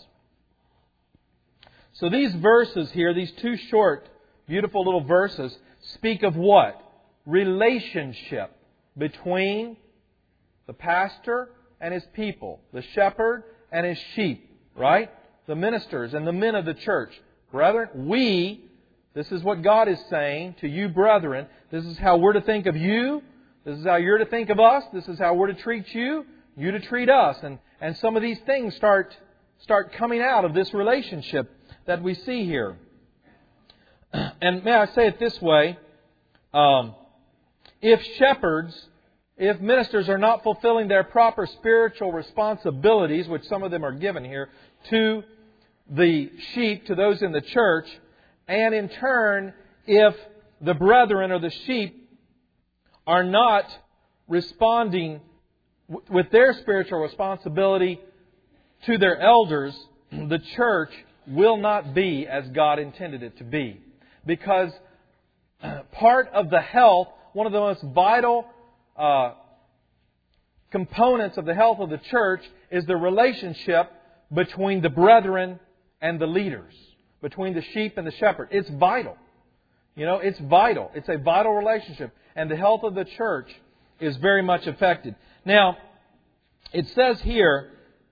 So these verses here, these two short, beautiful little verses, speak of what? Relationship between the pastor and his people, the shepherd and his sheep, right? The ministers and the men of the church. Brethren, we, this is what God is saying to you, brethren. This is how we're to think of you. This is how you're to think of us. This is how we're to treat you. You to treat us. And, and some of these things start, start coming out of this relationship that we see here. And may I say it this way, um, if shepherds, if ministers are not fulfilling their proper spiritual responsibilities, which some of them are given here, to the sheep, to those in the church, and in turn, if the brethren or the sheep are not responding w- with their spiritual responsibility to their elders, the church will not be as God intended it to be. Because part of the health, one of the most vital uh, components of the health of the church is the relationship between the brethren and the leaders, between the sheep and the shepherd. It's vital. You know, it's vital. It's a vital relationship. And the health of the church is very much affected. Now, it says here,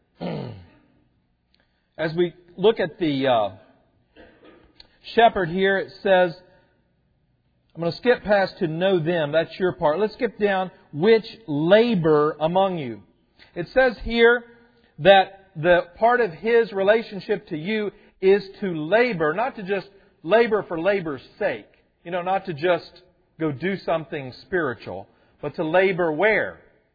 as we look at the uh, shepherd here, it says, I'm going to skip past to know them. That's your part. Let's skip down, which labor among you. It says here that the part of His relationship to you is to labor, not to just labor for labor's sake. You know, not to just go do something spiritual, but to labor where?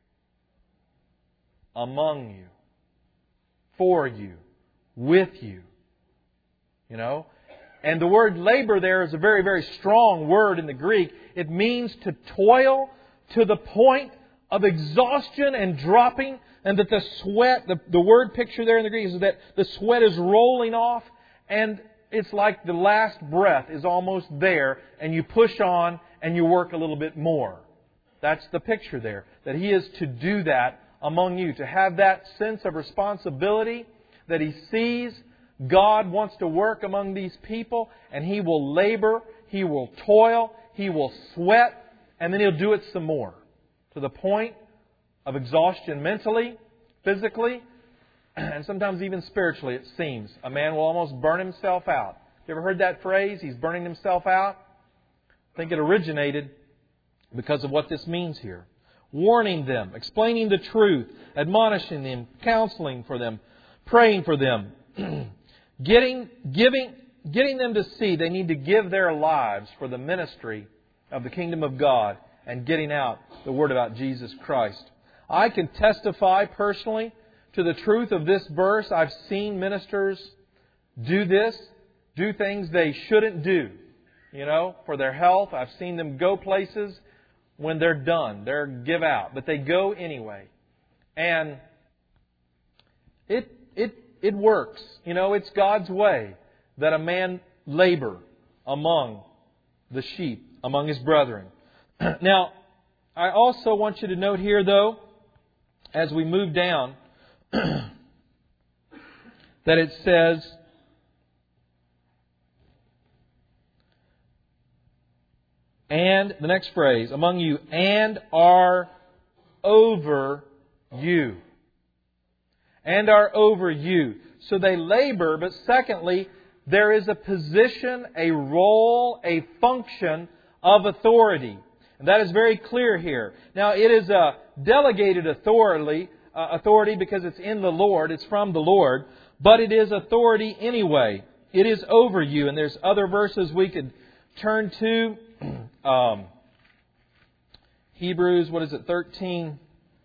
Among you. For you. With you. You know? And the word labor there is a very, very strong word in the Greek. It means to toil to the point of exhaustion and dropping, and that the sweat, the, the word picture there in the Greek is that the sweat is rolling off, and it's like the last breath is almost there, and you push on and you work a little bit more. That's the picture there. That He is to do that among you, to have that sense of responsibility that He sees God wants to work among these people, and He will labor, He will toil, He will sweat, and then He'll do it some more. To the point of exhaustion mentally, physically, and sometimes even spiritually, it seems. A man will almost burn himself out. You ever heard that phrase? He's burning himself out? I think it originated because of what this means here. Warning them, explaining the truth, admonishing them, counseling for them, praying for them, getting, giving, getting them to see they need to give their lives for the ministry of the kingdom of God and getting out the word about Jesus Christ. I can testify personally to the truth of this verse. I've seen ministers do this, do things they shouldn't do, you know, for their health. I've seen them go places when they're done. They're give out, but they go anyway. And it it it works. You know, it's God's way that a man labor among the sheep, among his brethren. Now, I also want you to note here, though, as we move down, that it says, and, the next phrase, among you, and are over you. And are over you. So they labor, but secondly, there is a position, a role, a function of authority. And that is very clear here. Now, it is a delegated authority, uh, authority because it's in the Lord, it's from the Lord, but it is authority anyway. It is over you. And there's other verses we could turn to. Um, Hebrews, what is it, thirteen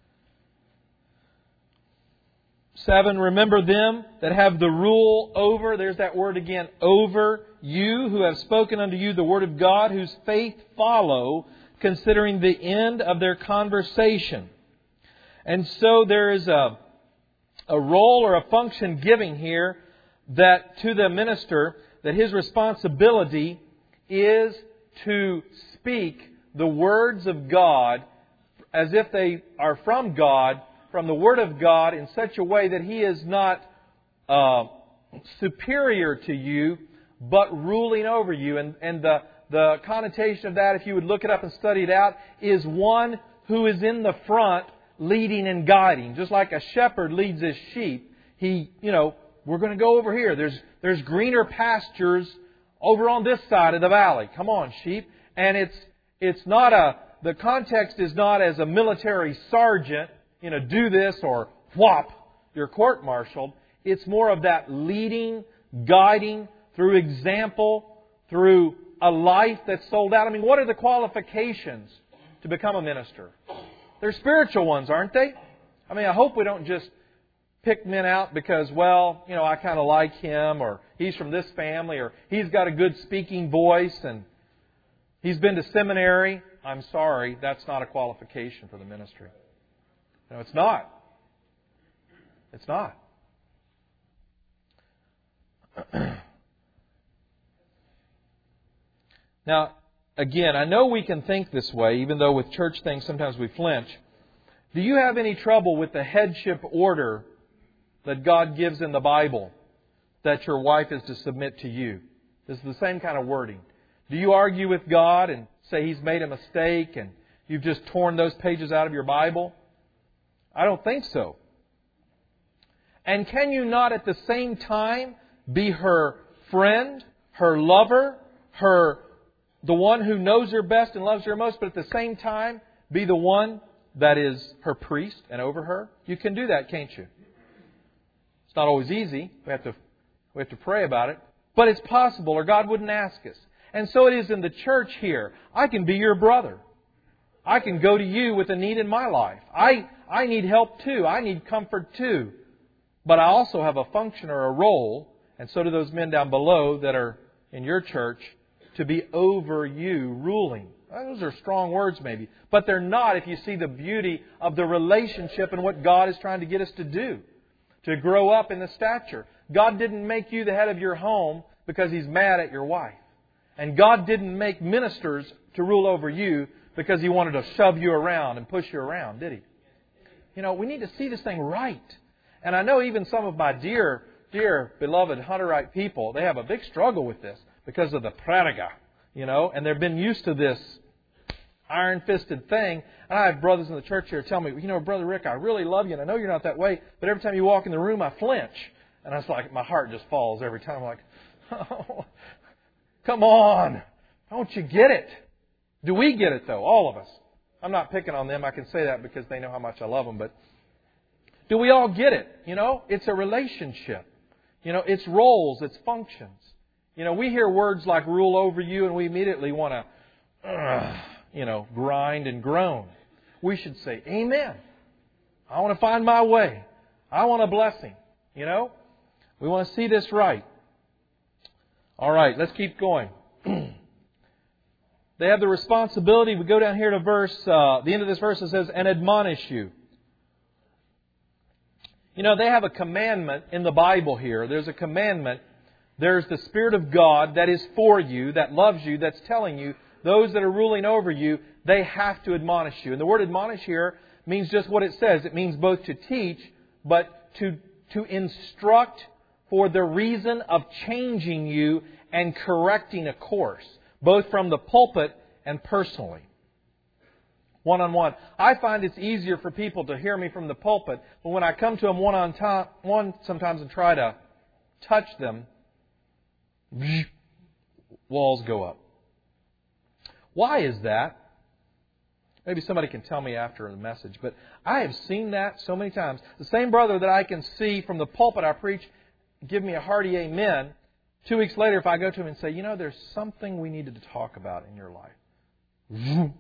seven, remember them that have the rule over, there's that word again, over you, who have spoken unto you the word of God, whose faith follow, considering the end of their conversation. And so there is a, a role or a function giving here that to the minister, that his responsibility is to speak the words of God as if they are from God, from the Word of God, in such a way that he is not uh, superior to you, but ruling over you. And, and the, the connotation of that, if you would look it up and study it out, is one who is in the front leading and guiding. Just like a shepherd leads his sheep. He, you know, we're going to go over here. There's, there's greener pastures over on this side of the valley. Come on, sheep. And it's, it's not a, the context is not as a military sergeant, you know, do this or whop, you're court-martialed. It's more of that leading, guiding, through example, through a life that's sold out. I mean, what are the qualifications to become a minister? They're spiritual ones, aren't they? I mean, I hope we don't just pick men out because, well, you know, I kind of like him, or he's from this family, or he's got a good speaking voice, and he's been to seminary. I'm sorry, that's not a qualification for the ministry. No, it's not. It's not. Now, again, I know we can think this way, even though with church things sometimes we flinch. Do you have any trouble with the headship order that God gives in the Bible that your wife is to submit to you? This is the same kind of wording. Do you argue with God and say He's made a mistake and you've just torn those pages out of your Bible? I don't think so. And can you not at the same time be her friend, her lover, her the one who knows her best and loves her most, but at the same time be the one that is her priest and over her? You can do that, can't you? It's not always easy. We have to we have to pray about it. But it's possible, or God wouldn't ask us. And so it is in the church here. I can be your brother. I can go to you with a need in my life. I, I need help too. I need comfort too. But I also have a function or a role, and so do those men down below that are in your church, to be over you, ruling. Those are strong words maybe, but they're not if you see the beauty of the relationship and what God is trying to get us to do. To grow up in the stature. God didn't make you the head of your home because He's mad at your wife. And God didn't make ministers to rule over you because He wanted to shove you around and push you around, did He? You know, we need to see this thing right. And I know even some of my dear, dear, beloved Hunterite people, they have a big struggle with this because of the pradiga, you know, and they've been used to this iron-fisted thing. And I have brothers in the church here tell me, you know, Brother Rick, I really love you, and I know you're not that way, but every time you walk in the room, I flinch. And I was like, my heart just falls every time. I'm like, oh, come on. Don't you get it? Do we get it, though? All of us. I'm not picking on them. I can say that because they know how much I love them. But do we all get it? You know, it's a relationship. You know, it's roles, it's functions. You know, we hear words like rule over you, and we immediately want to, uh, you know, grind and groan. We should say, amen. I want to find my way. I want a blessing. You know, we want to see this right. All right, let's keep going. They have the responsibility. We go down here to verse, uh, the end of this verse, it says, and admonish you. You know, they have a commandment in the Bible here. There's a commandment there's the Spirit of God that is for you, that loves you, that's telling you, those that are ruling over you, they have to admonish you. And the word admonish here means just what it says. It means both to teach, but to, to instruct for the reason of changing you and correcting a course, both from the pulpit and personally. One-on-one. I find it's easier for people to hear me from the pulpit, but when I come to them one-on-one sometimes and try to touch them, walls go up. Why is that? Maybe somebody can tell me after the message, but I have seen that so many times. The same brother that I can see from the pulpit I preach give me a hearty amen. Two weeks later, if I go to him and say, you know, there's something we needed to talk about in your life.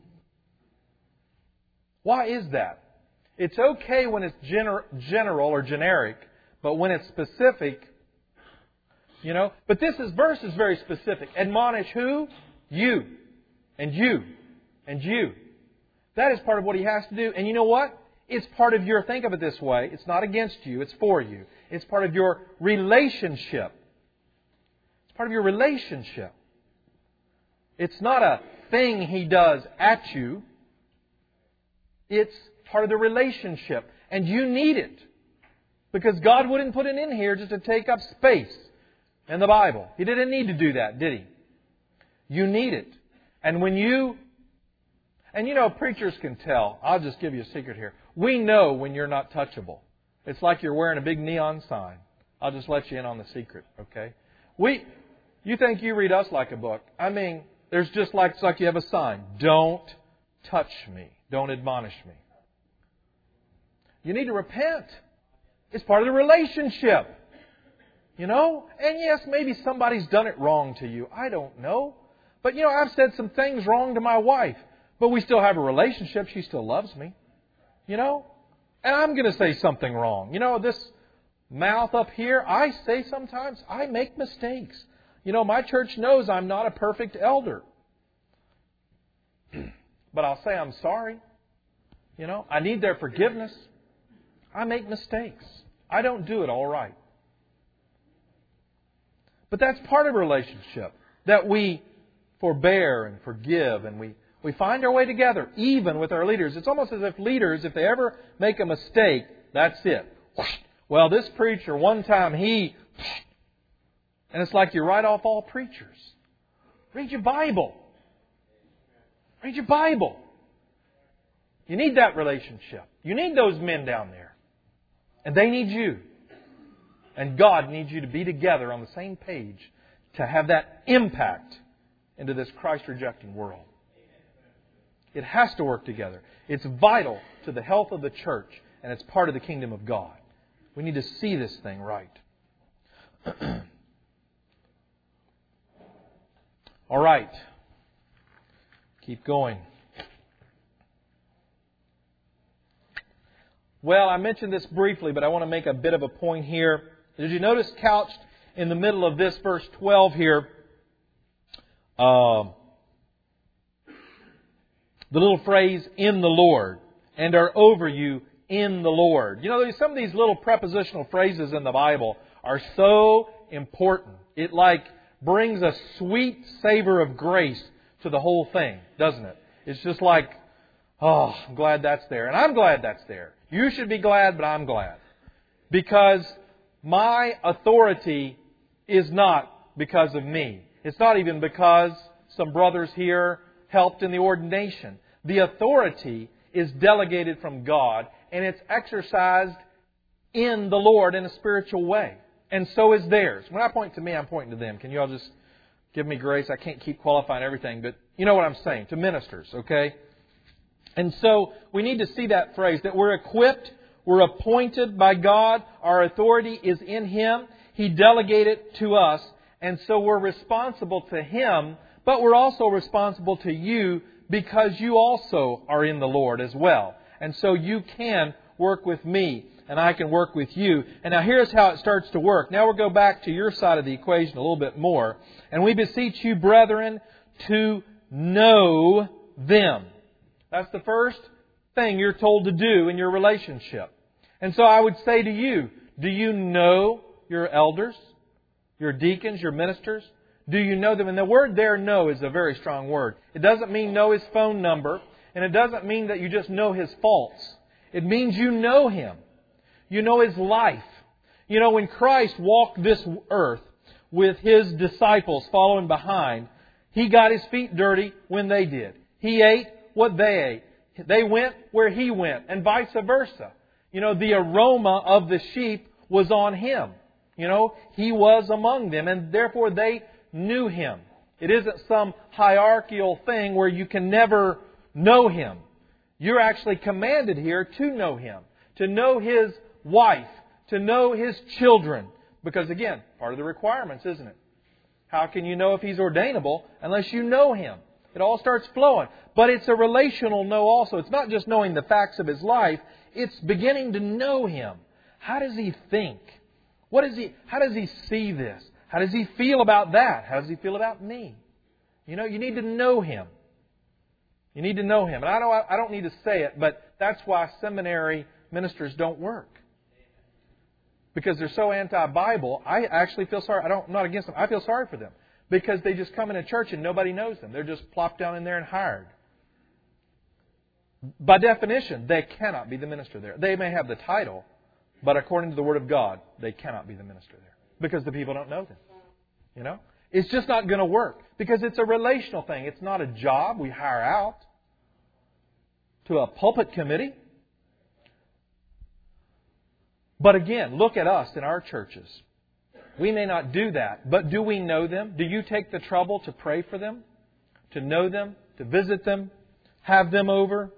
Why is that? It's okay when it's gener- general or generic, but when it's specific, you know. But this is, verse is very specific. Admonish who? You. And you. And you. That is part of what he has to do. And you know what? It's part of your, think of it this way, it's not against you, it's for you. It's part of your relationship. It's part of your relationship. It's not a thing he does at you. It's part of the relationship. And you need it. Because God wouldn't put it in here just to take up space in the Bible. He didn't need to do that, did He? You need it. And when you... And you know, preachers can tell. I'll just give you a secret here. We know when you're not touchable. It's like you're wearing a big neon sign. I'll just let you in on the secret, okay? We... You think you read us like a book. I mean, there's just like, it's like you have a sign. Don't touch me. Don't admonish me. You need to repent. It's part of the relationship. You know? And yes, maybe somebody's done it wrong to you. I don't know. But you know, I've said some things wrong to my wife. But we still have a relationship. She still loves me. You know? And I'm going to say something wrong. You know, this mouth up here, I say sometimes, I make mistakes. You know, my church knows I'm not a perfect elder. But I'll say I'm sorry. You know, I need their forgiveness. I make mistakes. I don't do it all right. But that's part of a relationship. That we forbear and forgive and we, we find our way together, even with our leaders. It's almost as if leaders, if they ever make a mistake, that's it. Well, this preacher, one time he... And it's like you write off all preachers. Read your Bible. Read your Bible. You need that relationship. You need those men down there. And they need you. And God needs you to be together on the same page to have that impact into this Christ-rejecting world. It has to work together. It's vital to the health of the church, and it's part of the kingdom of God. We need to see this thing right. All right. Keep going. Well, I mentioned this briefly, but I want to make a bit of a point here. Did you notice couched in the middle of this verse twelve here, uh, the little phrase, in the Lord, and are over you in the Lord. You know, some of these little prepositional phrases in the Bible are so important. It like brings a sweet savor of grace to the whole thing, doesn't it? It's just like, oh, I'm glad that's there. And I'm glad that's there. You should be glad, but I'm glad. Because my authority is not because of me. It's not even because some brothers here helped in the ordination. The authority is delegated from God, and it's exercised in the Lord in a spiritual way. And so is theirs. When I point to me, I'm pointing to them. Can you all just give me grace? I can't keep qualifying everything, but you know what I'm saying. To ministers, okay? And so we need to see that phrase, that we're equipped, we're appointed by God, our authority is in Him, He delegated to us, and so we're responsible to Him, but we're also responsible to you because you also are in the Lord as well. And so you can work with me, and I can work with you. And now here's how it starts to work. Now we'll go back to your side of the equation a little bit more. And we beseech you, brethren, to know them. That's the first thing you're told to do in your relationship. And so I would say to you, do you know your elders? Your deacons, your ministers? Do you know them? And the word there, know, is a very strong word. It doesn't mean know his phone number. And it doesn't mean that you just know his faults. It means you know him. You know his life. You know, when Christ walked this earth with his disciples following behind, he got his feet dirty when they did. He ate what they ate. They went where he went, and vice versa. You know, the aroma of the sheep was on him. You know, he was among them, and therefore they knew him. It isn't some hierarchical thing where you can never know him. You're actually commanded here to know him, to know his wife, to know his children. Because again, part of the requirements, isn't it? How can you know if he's ordainable unless you know him? It all starts flowing. But it's a relational know also. It's not just knowing the facts of his life. It's beginning to know him. How does he think? What is he? How does he see this? How does he feel about that? How does he feel about me? You know, you need to know him. You need to know him. And I don't, I don't need to say it, but that's why seminary ministers don't work. Because they're so anti-Bible, I actually feel sorry. I don't, I'm not against them. I feel sorry for them. Because they just come in a church and nobody knows them. They're just plopped down in there and hired. By definition, they cannot be the minister there. They may have the title, but according to the Word of God, they cannot be the minister there. Because the people don't know them. You know? It's just not going to work. Because it's a relational thing. It's not a job we hire out to a pulpit committee. But again, look at us in our churches. We may not do that, but do we know them? Do you take the trouble to pray for them? To know them? To visit them? Have them over?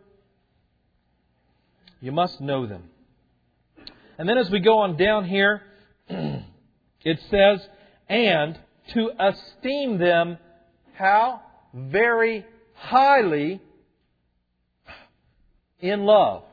You must know them. And then as we go on down here, it says, and to esteem them, how? Very highly in love.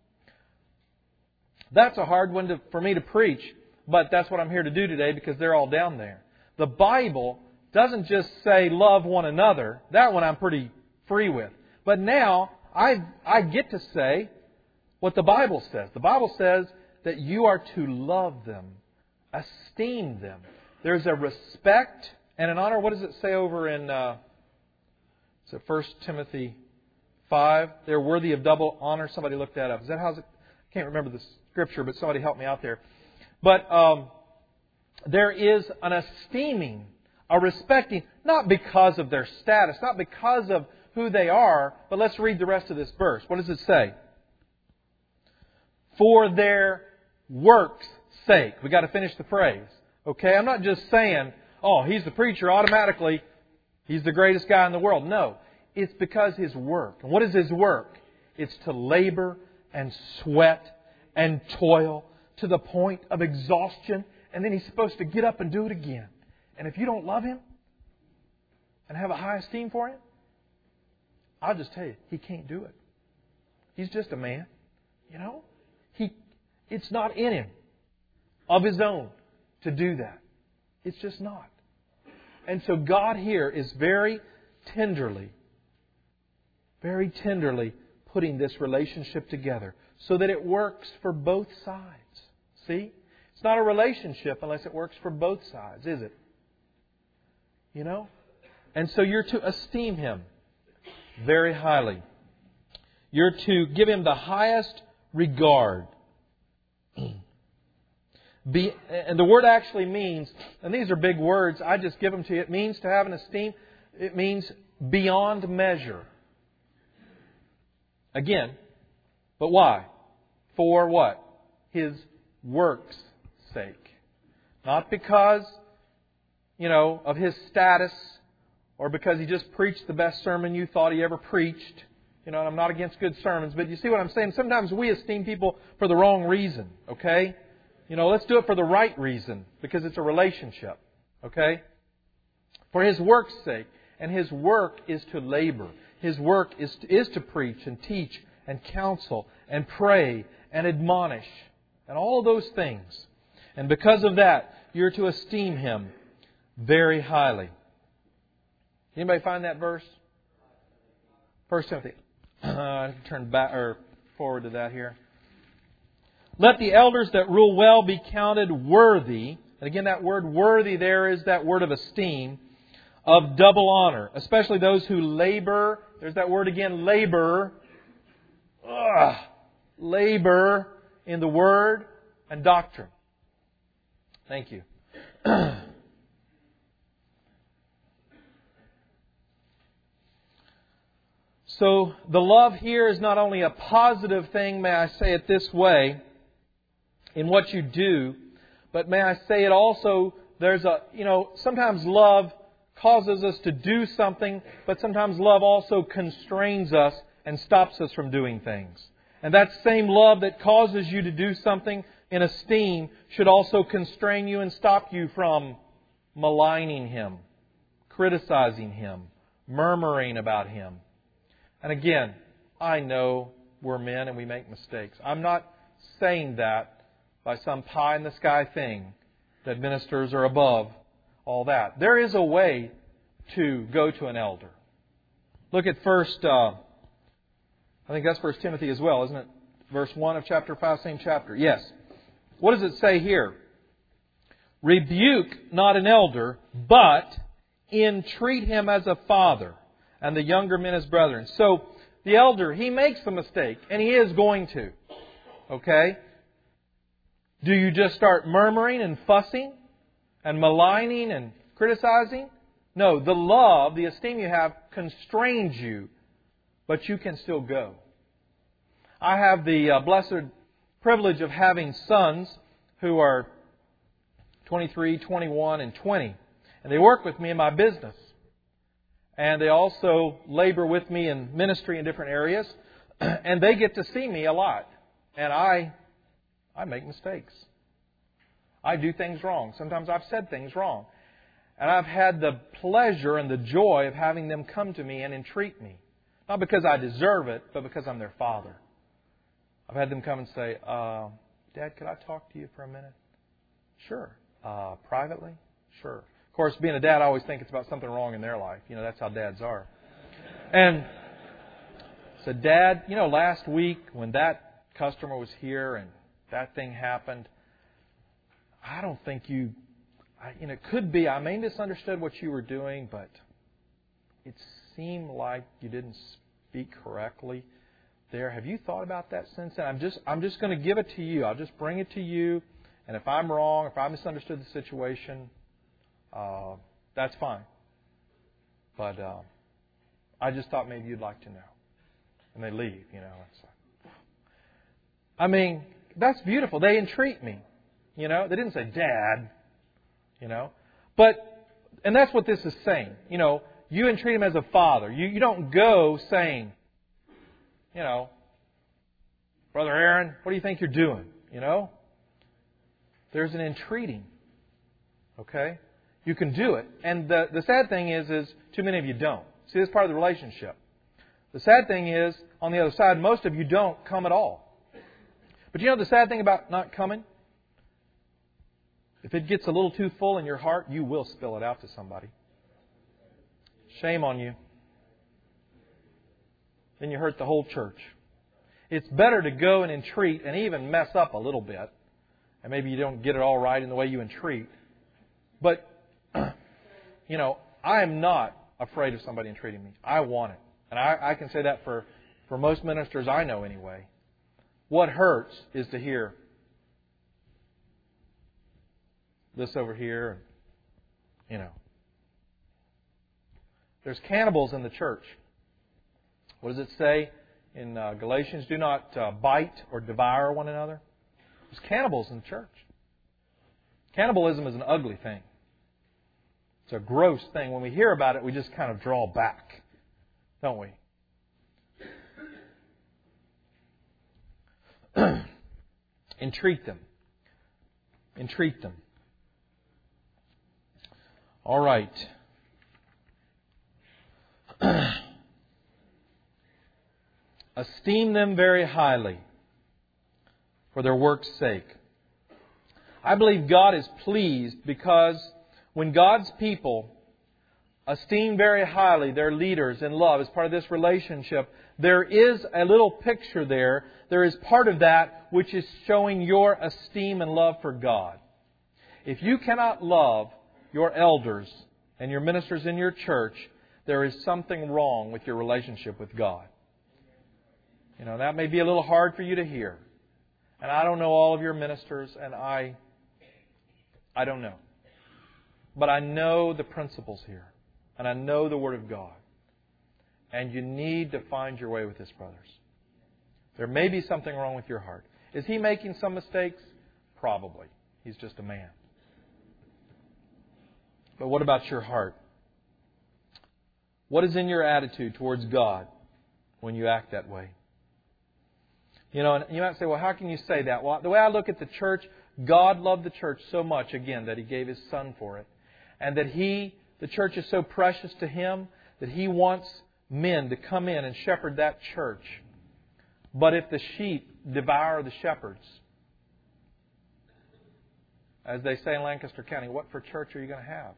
That's a hard one to, for me to preach, but that's what I'm here to do today because they're all down there. The Bible doesn't just say love one another. That one I'm pretty free with. But now I I get to say what the Bible says. The Bible says that you are to love them, esteem them. There's a respect and an honor. What does it say over in uh, is it First Timothy five? They're worthy of double honor. Somebody looked that up. Is that how it? I can't remember the scripture, but somebody help me out there. But um, there is an esteeming, a respecting, not because of their status, not because of who they are, but let's read the rest of this verse. What does it say? For their work's sake. We've got to finish the phrase. Okay? I'm not just saying, oh, he's the preacher, automatically he's the greatest guy in the world. No. It's because his work. And what is his work? It's to labor and sweat and toil to the point of exhaustion. And then he's supposed to get up and do it again. And if you don't love him and have a high esteem for him, I'll just tell you, he can't do it. He's just a man. You know? He, it's not in him of his own to do that. It's just not. And so God here is very tenderly, very tenderly putting this relationship together so that it works for both sides. See? It's not a relationship unless it works for both sides, is it? You know? And so you're to esteem him very highly. You're to give him the highest regard. Be, and the word actually means, and these are big words, I just give them to you. It means to have an esteem. It means beyond measure. Again, but why? For what? His work's sake. Not because, you know, of his status or because he just preached the best sermon you thought he ever preached. You know, and I'm not against good sermons, but you see what I'm saying? Sometimes we esteem people for the wrong reason, okay? You know, let's do it for the right reason because it's a relationship, okay? For his work's sake. And his work is to labor. His work is to, is to preach and teach and counsel and pray and admonish and all of those things. And because of that, you're to esteem him very highly. Anybody find that verse? First Timothy. Uh, turn back or forward to that here. Let the elders that rule well be counted worthy. And again, that word worthy there is that word of esteem, of double honor, especially those who labor. There's that word again, labor. Ugh, labor in the Word and doctrine. Thank you. So the love here is not only a positive thing, may I say it this way, in what you do, but may I say it also, there's a, you know, sometimes love causes us to do something, but sometimes love also constrains us and stops us from doing things. And that same love that causes you to do something in esteem should also constrain you and stop you from maligning Him, criticizing Him, murmuring about Him. And again, I know we're men and we make mistakes. I'm not saying that by some pie-in-the-sky thing that ministers are above all that. There is a way to go to an elder. Look at first, uh, I think that's First Timothy as well, isn't it? Verse one of chapter five, same chapter. Yes. What does it say here? Rebuke not an elder, but entreat him as a father, and the younger men as brethren. So, the elder, he makes a mistake, and he is going to. Okay? Do you just start murmuring and fussing and maligning and criticizing? No, the love, the esteem you have constrains you, but you can still go. I have the uh, blessed privilege of having sons who are twenty-three, twenty-one, and twenty. And they work with me in my business. And they also labor with me in ministry in different areas. And they get to see me a lot. And I, I make mistakes. I do things wrong. Sometimes I've said things wrong. And I've had the pleasure and the joy of having them come to me and entreat me. Not because I deserve it, but because I'm their father. I've had them come and say, uh, Dad, could I talk to you for a minute? Sure. Uh, privately? Sure. Of course, being a dad, I always think it's about something wrong in their life. You know, that's how dads are. And I said, Dad, you know, last week when that customer was here and that thing happened, I don't think you, I, you know, it could be, I may have misunderstood what you were doing, but it seemed like you didn't speak correctly there. Have you thought about that since then? I'm just, I'm just going to give it to you. I'll just bring it to you. And if I'm wrong, if I misunderstood the situation, uh, that's fine. But uh, I just thought maybe you'd like to know. And they leave, you know. It's like, I mean, that's beautiful. They entreat me. You know, they didn't say, Dad, you know. But, and that's what this is saying. You know, you entreat him as a father. You, you don't go saying, you know, Brother Aaron, what do you think you're doing? You know, there's an entreating. Okay? You can do it. And the, the sad thing is, is too many of you don't. See, this is part of the relationship. The sad thing is, on the other side, most of you don't come at all. But you know the sad thing about not coming? If it gets a little too full in your heart, you will spill it out to somebody. Shame on you. Then you hurt the whole church. It's better to go and entreat and even mess up a little bit. And maybe you don't get it all right in the way you entreat. But, you know, I am not afraid of somebody entreating me. I want it. And I, I can say that for, for most ministers I know anyway. What hurts is to hear this over here, you know. There's cannibals in the church. What does it say in uh, Galatians? Do not uh, bite or devour one another. There's cannibals in the church. Cannibalism is an ugly thing. It's a gross thing. When we hear about it, we just kind of draw back, don't we? Entreat them. Entreat them. All right. Esteem them very highly for their work's sake. I believe God is pleased because when God's people esteem very highly their leaders in love as part of this relationship, there is a little picture there. There is part of that which is showing your esteem and love for God. If you cannot love your elders and your ministers in your church, there is something wrong with your relationship with God. You know, that may be a little hard for you to hear. And I don't know all of your ministers, and I, I don't know. But I know the principles here. And I know the Word of God. And you need to find your way with this, brothers. There may be something wrong with your heart. Is he making some mistakes? Probably. He's just a man. But what about your heart? What is in your attitude towards God when you act that way? You know, and you might say, well, how can you say that? Well, the way I look at the church, God loved the church so much, again, that He gave His Son for it. And that He, the church is so precious to Him that He wants men to come in and shepherd that church. But if the sheep devour the shepherds, as they say in Lancaster County, what for church are you going to have?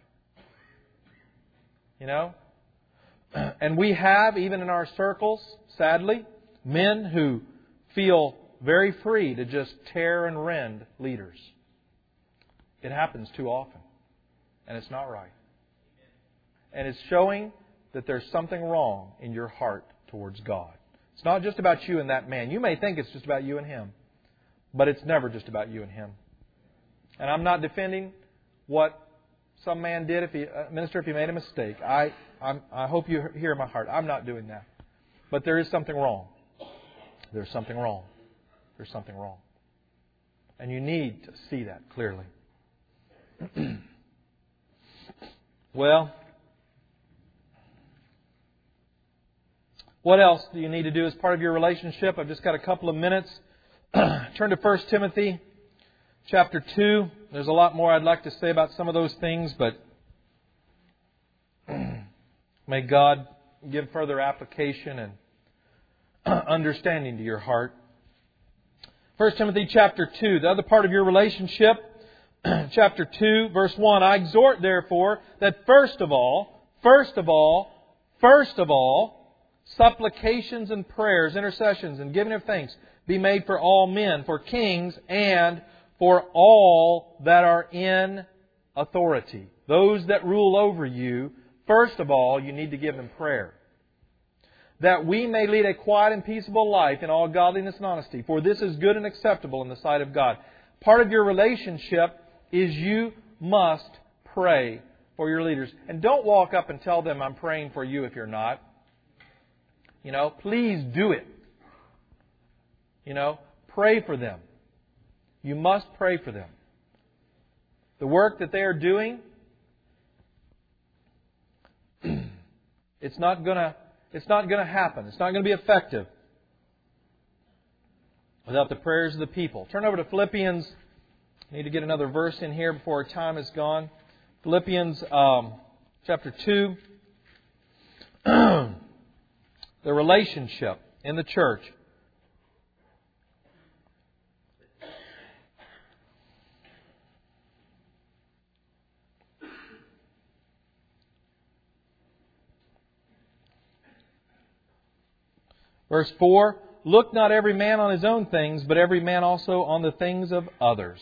You know? And we have, even in our circles, sadly, men who feel very free to just tear and rend leaders. It happens too often. And it's not right. And it's showing that there's something wrong in your heart towards God. It's not just about you and that man. You may think it's just about you and him. But it's never just about you and him. And I'm not defending what some man did, if he, uh, minister, if he made a mistake. I, I'm, I hope you hear my heart. I'm not doing that. But there is something wrong. There's something wrong. There's something wrong. And you need to see that clearly. Well, what else do you need to do as part of your relationship? I've just got a couple of minutes. Turn to First Timothy chapter two. There's a lot more I'd like to say about some of those things, but may God give further application and understanding to your heart. First Timothy chapter two, the other part of your relationship, chapter two, verse one. I exhort, therefore, that first of all, first of all, first of all, supplications and prayers, intercessions, and giving of thanks be made for all men, for kings, and for all that are in authority. Those that rule over you, first of all, you need to give them prayer. That we may lead a quiet and peaceable life in all godliness and honesty. For this is good and acceptable in the sight of God. Part of your relationship is you must pray for your leaders. And don't walk up and tell them, I'm praying for you, if you're not. You know, please do it. You know, pray for them. You must pray for them. The work that they are doing, it's not going to It's not going to happen. It's not going to be effective without the prayers of the people. Turn over to Philippians. I need to get another verse in here before our time is gone. Philippians um, chapter two. The relationship in the church. Verse four, look not every man on his own things, but every man also on the things of others.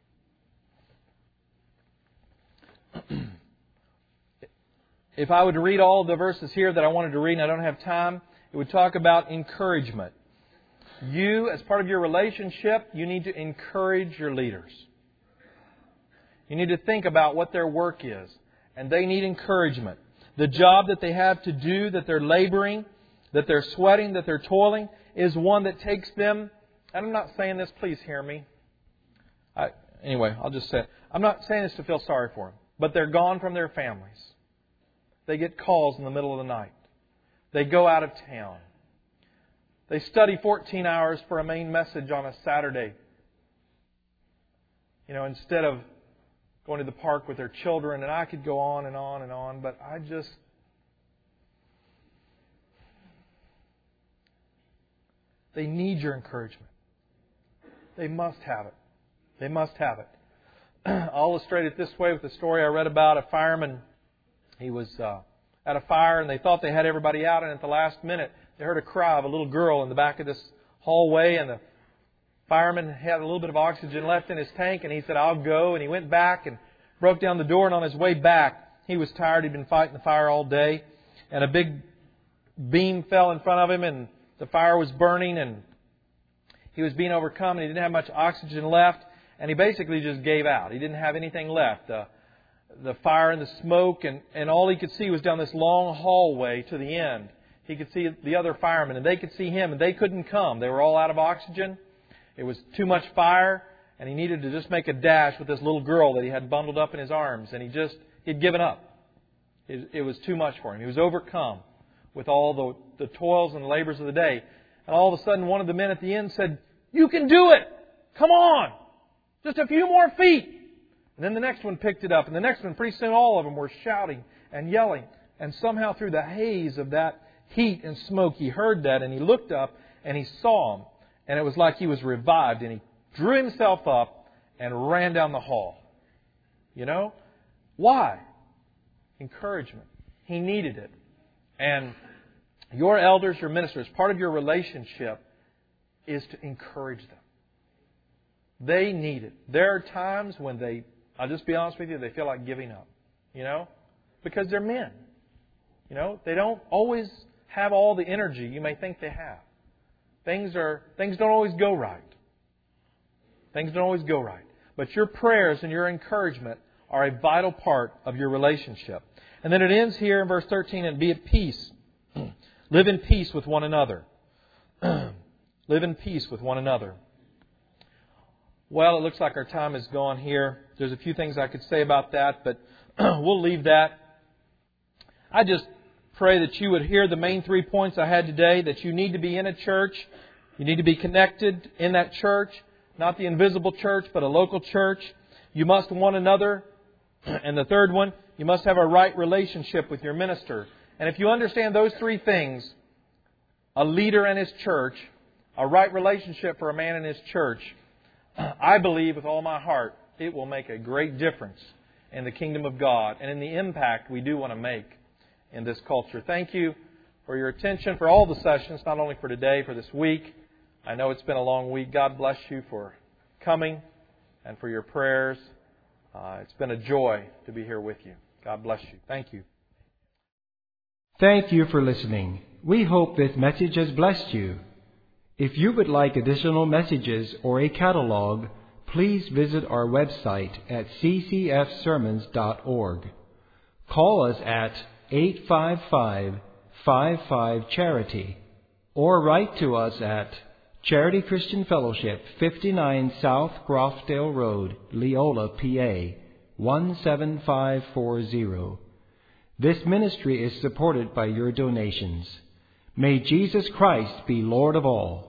If I were to read all of the verses here that I wanted to read and I don't have time, it would talk about encouragement. You, as part of your relationship, you need to encourage your leaders. You need to think about what their work is. And they need encouragement. The job that they have to do, that they're laboring, that they're sweating, that they're toiling, is one that takes them, and I'm not saying this, please hear me. I, anyway, I'll just say it. I'm not saying this to feel sorry for them, but they're gone from their families. They get calls in the middle of the night. They go out of town. They study fourteen hours for a main message on a Saturday. You know, instead of going to the park with their children, and I could go on and on and on, but I just... They need your encouragement. They must have it. They must have it. I'll illustrate it this way with the story I read about a fireman. He was uh, at a fire and they thought they had everybody out, and at the last minute they heard a cry of a little girl in the back of this hallway, and the fireman had a little bit of oxygen left in his tank, and he said, I'll go. And he went back and broke down the door, and on his way back, he was tired. He'd been fighting the fire all day, and a big beam fell in front of him, and the fire was burning, and he was being overcome, and he didn't have much oxygen left, and he basically just gave out. He didn't have anything left. Uh, the fire and the smoke, and, and all he could see was down this long hallway to the end. He could see the other firemen, and they could see him, and they couldn't come. They were all out of oxygen. It was too much fire, and he needed to just make a dash with this little girl that he had bundled up in his arms, and he just, he'd given up. It, it was too much for him. He was overcome with all the, the toils and labors of the day. And all of a sudden, one of the men at the end said, "You can do it! Come on! Just a few more feet!" And then the next one picked it up. And the next one, pretty soon all of them were shouting and yelling. And somehow through the haze of that heat and smoke, he heard that, and he looked up and he saw him. And it was like he was revived, and he drew himself up and ran down the hall. You know? Why? Encouragement. He needed it. And your elders, your ministers, part of your relationship is to encourage them. They need it. There are times when they, I'll just be honest with you, they feel like giving up. You know? Because they're men. You know? They don't always have all the energy you may think they have. Things are things don't always go right. Things don't always go right. But your prayers and your encouragement are a vital part of your relationship. And then it ends here in verse thirteen, and be at peace. Live in peace with one another. Live in peace with one another. Well, it looks like our time is gone here. There's a few things I could say about that, but we'll leave that. I just pray that you would hear the main three points I had today, that you need to be in a church. You need to be connected in that church, not the invisible church, but a local church. You must one another. And the third one, you must have a right relationship with your minister. And if you understand those three things, a leader and his church, a right relationship for a man in his church, I believe with all my heart, it will make a great difference in the kingdom of God and in the impact we do want to make in this culture. Thank you for your attention for all the sessions, not only for today, for this week. I know it's been a long week. God bless you for coming and for your prayers. Uh, it's been a joy to be here with you. God bless you. Thank you. Thank you for listening. We hope this message has blessed you. If you would like additional messages or a catalog, please visit our website at c c f sermons dot org. Call us at eight five five, five five, charity or write to us at Charity Christian Fellowship, fifty-nine South Grofdale Road, Leola, P A, one seven five four zero. This ministry is supported by your donations. May Jesus Christ be Lord of all.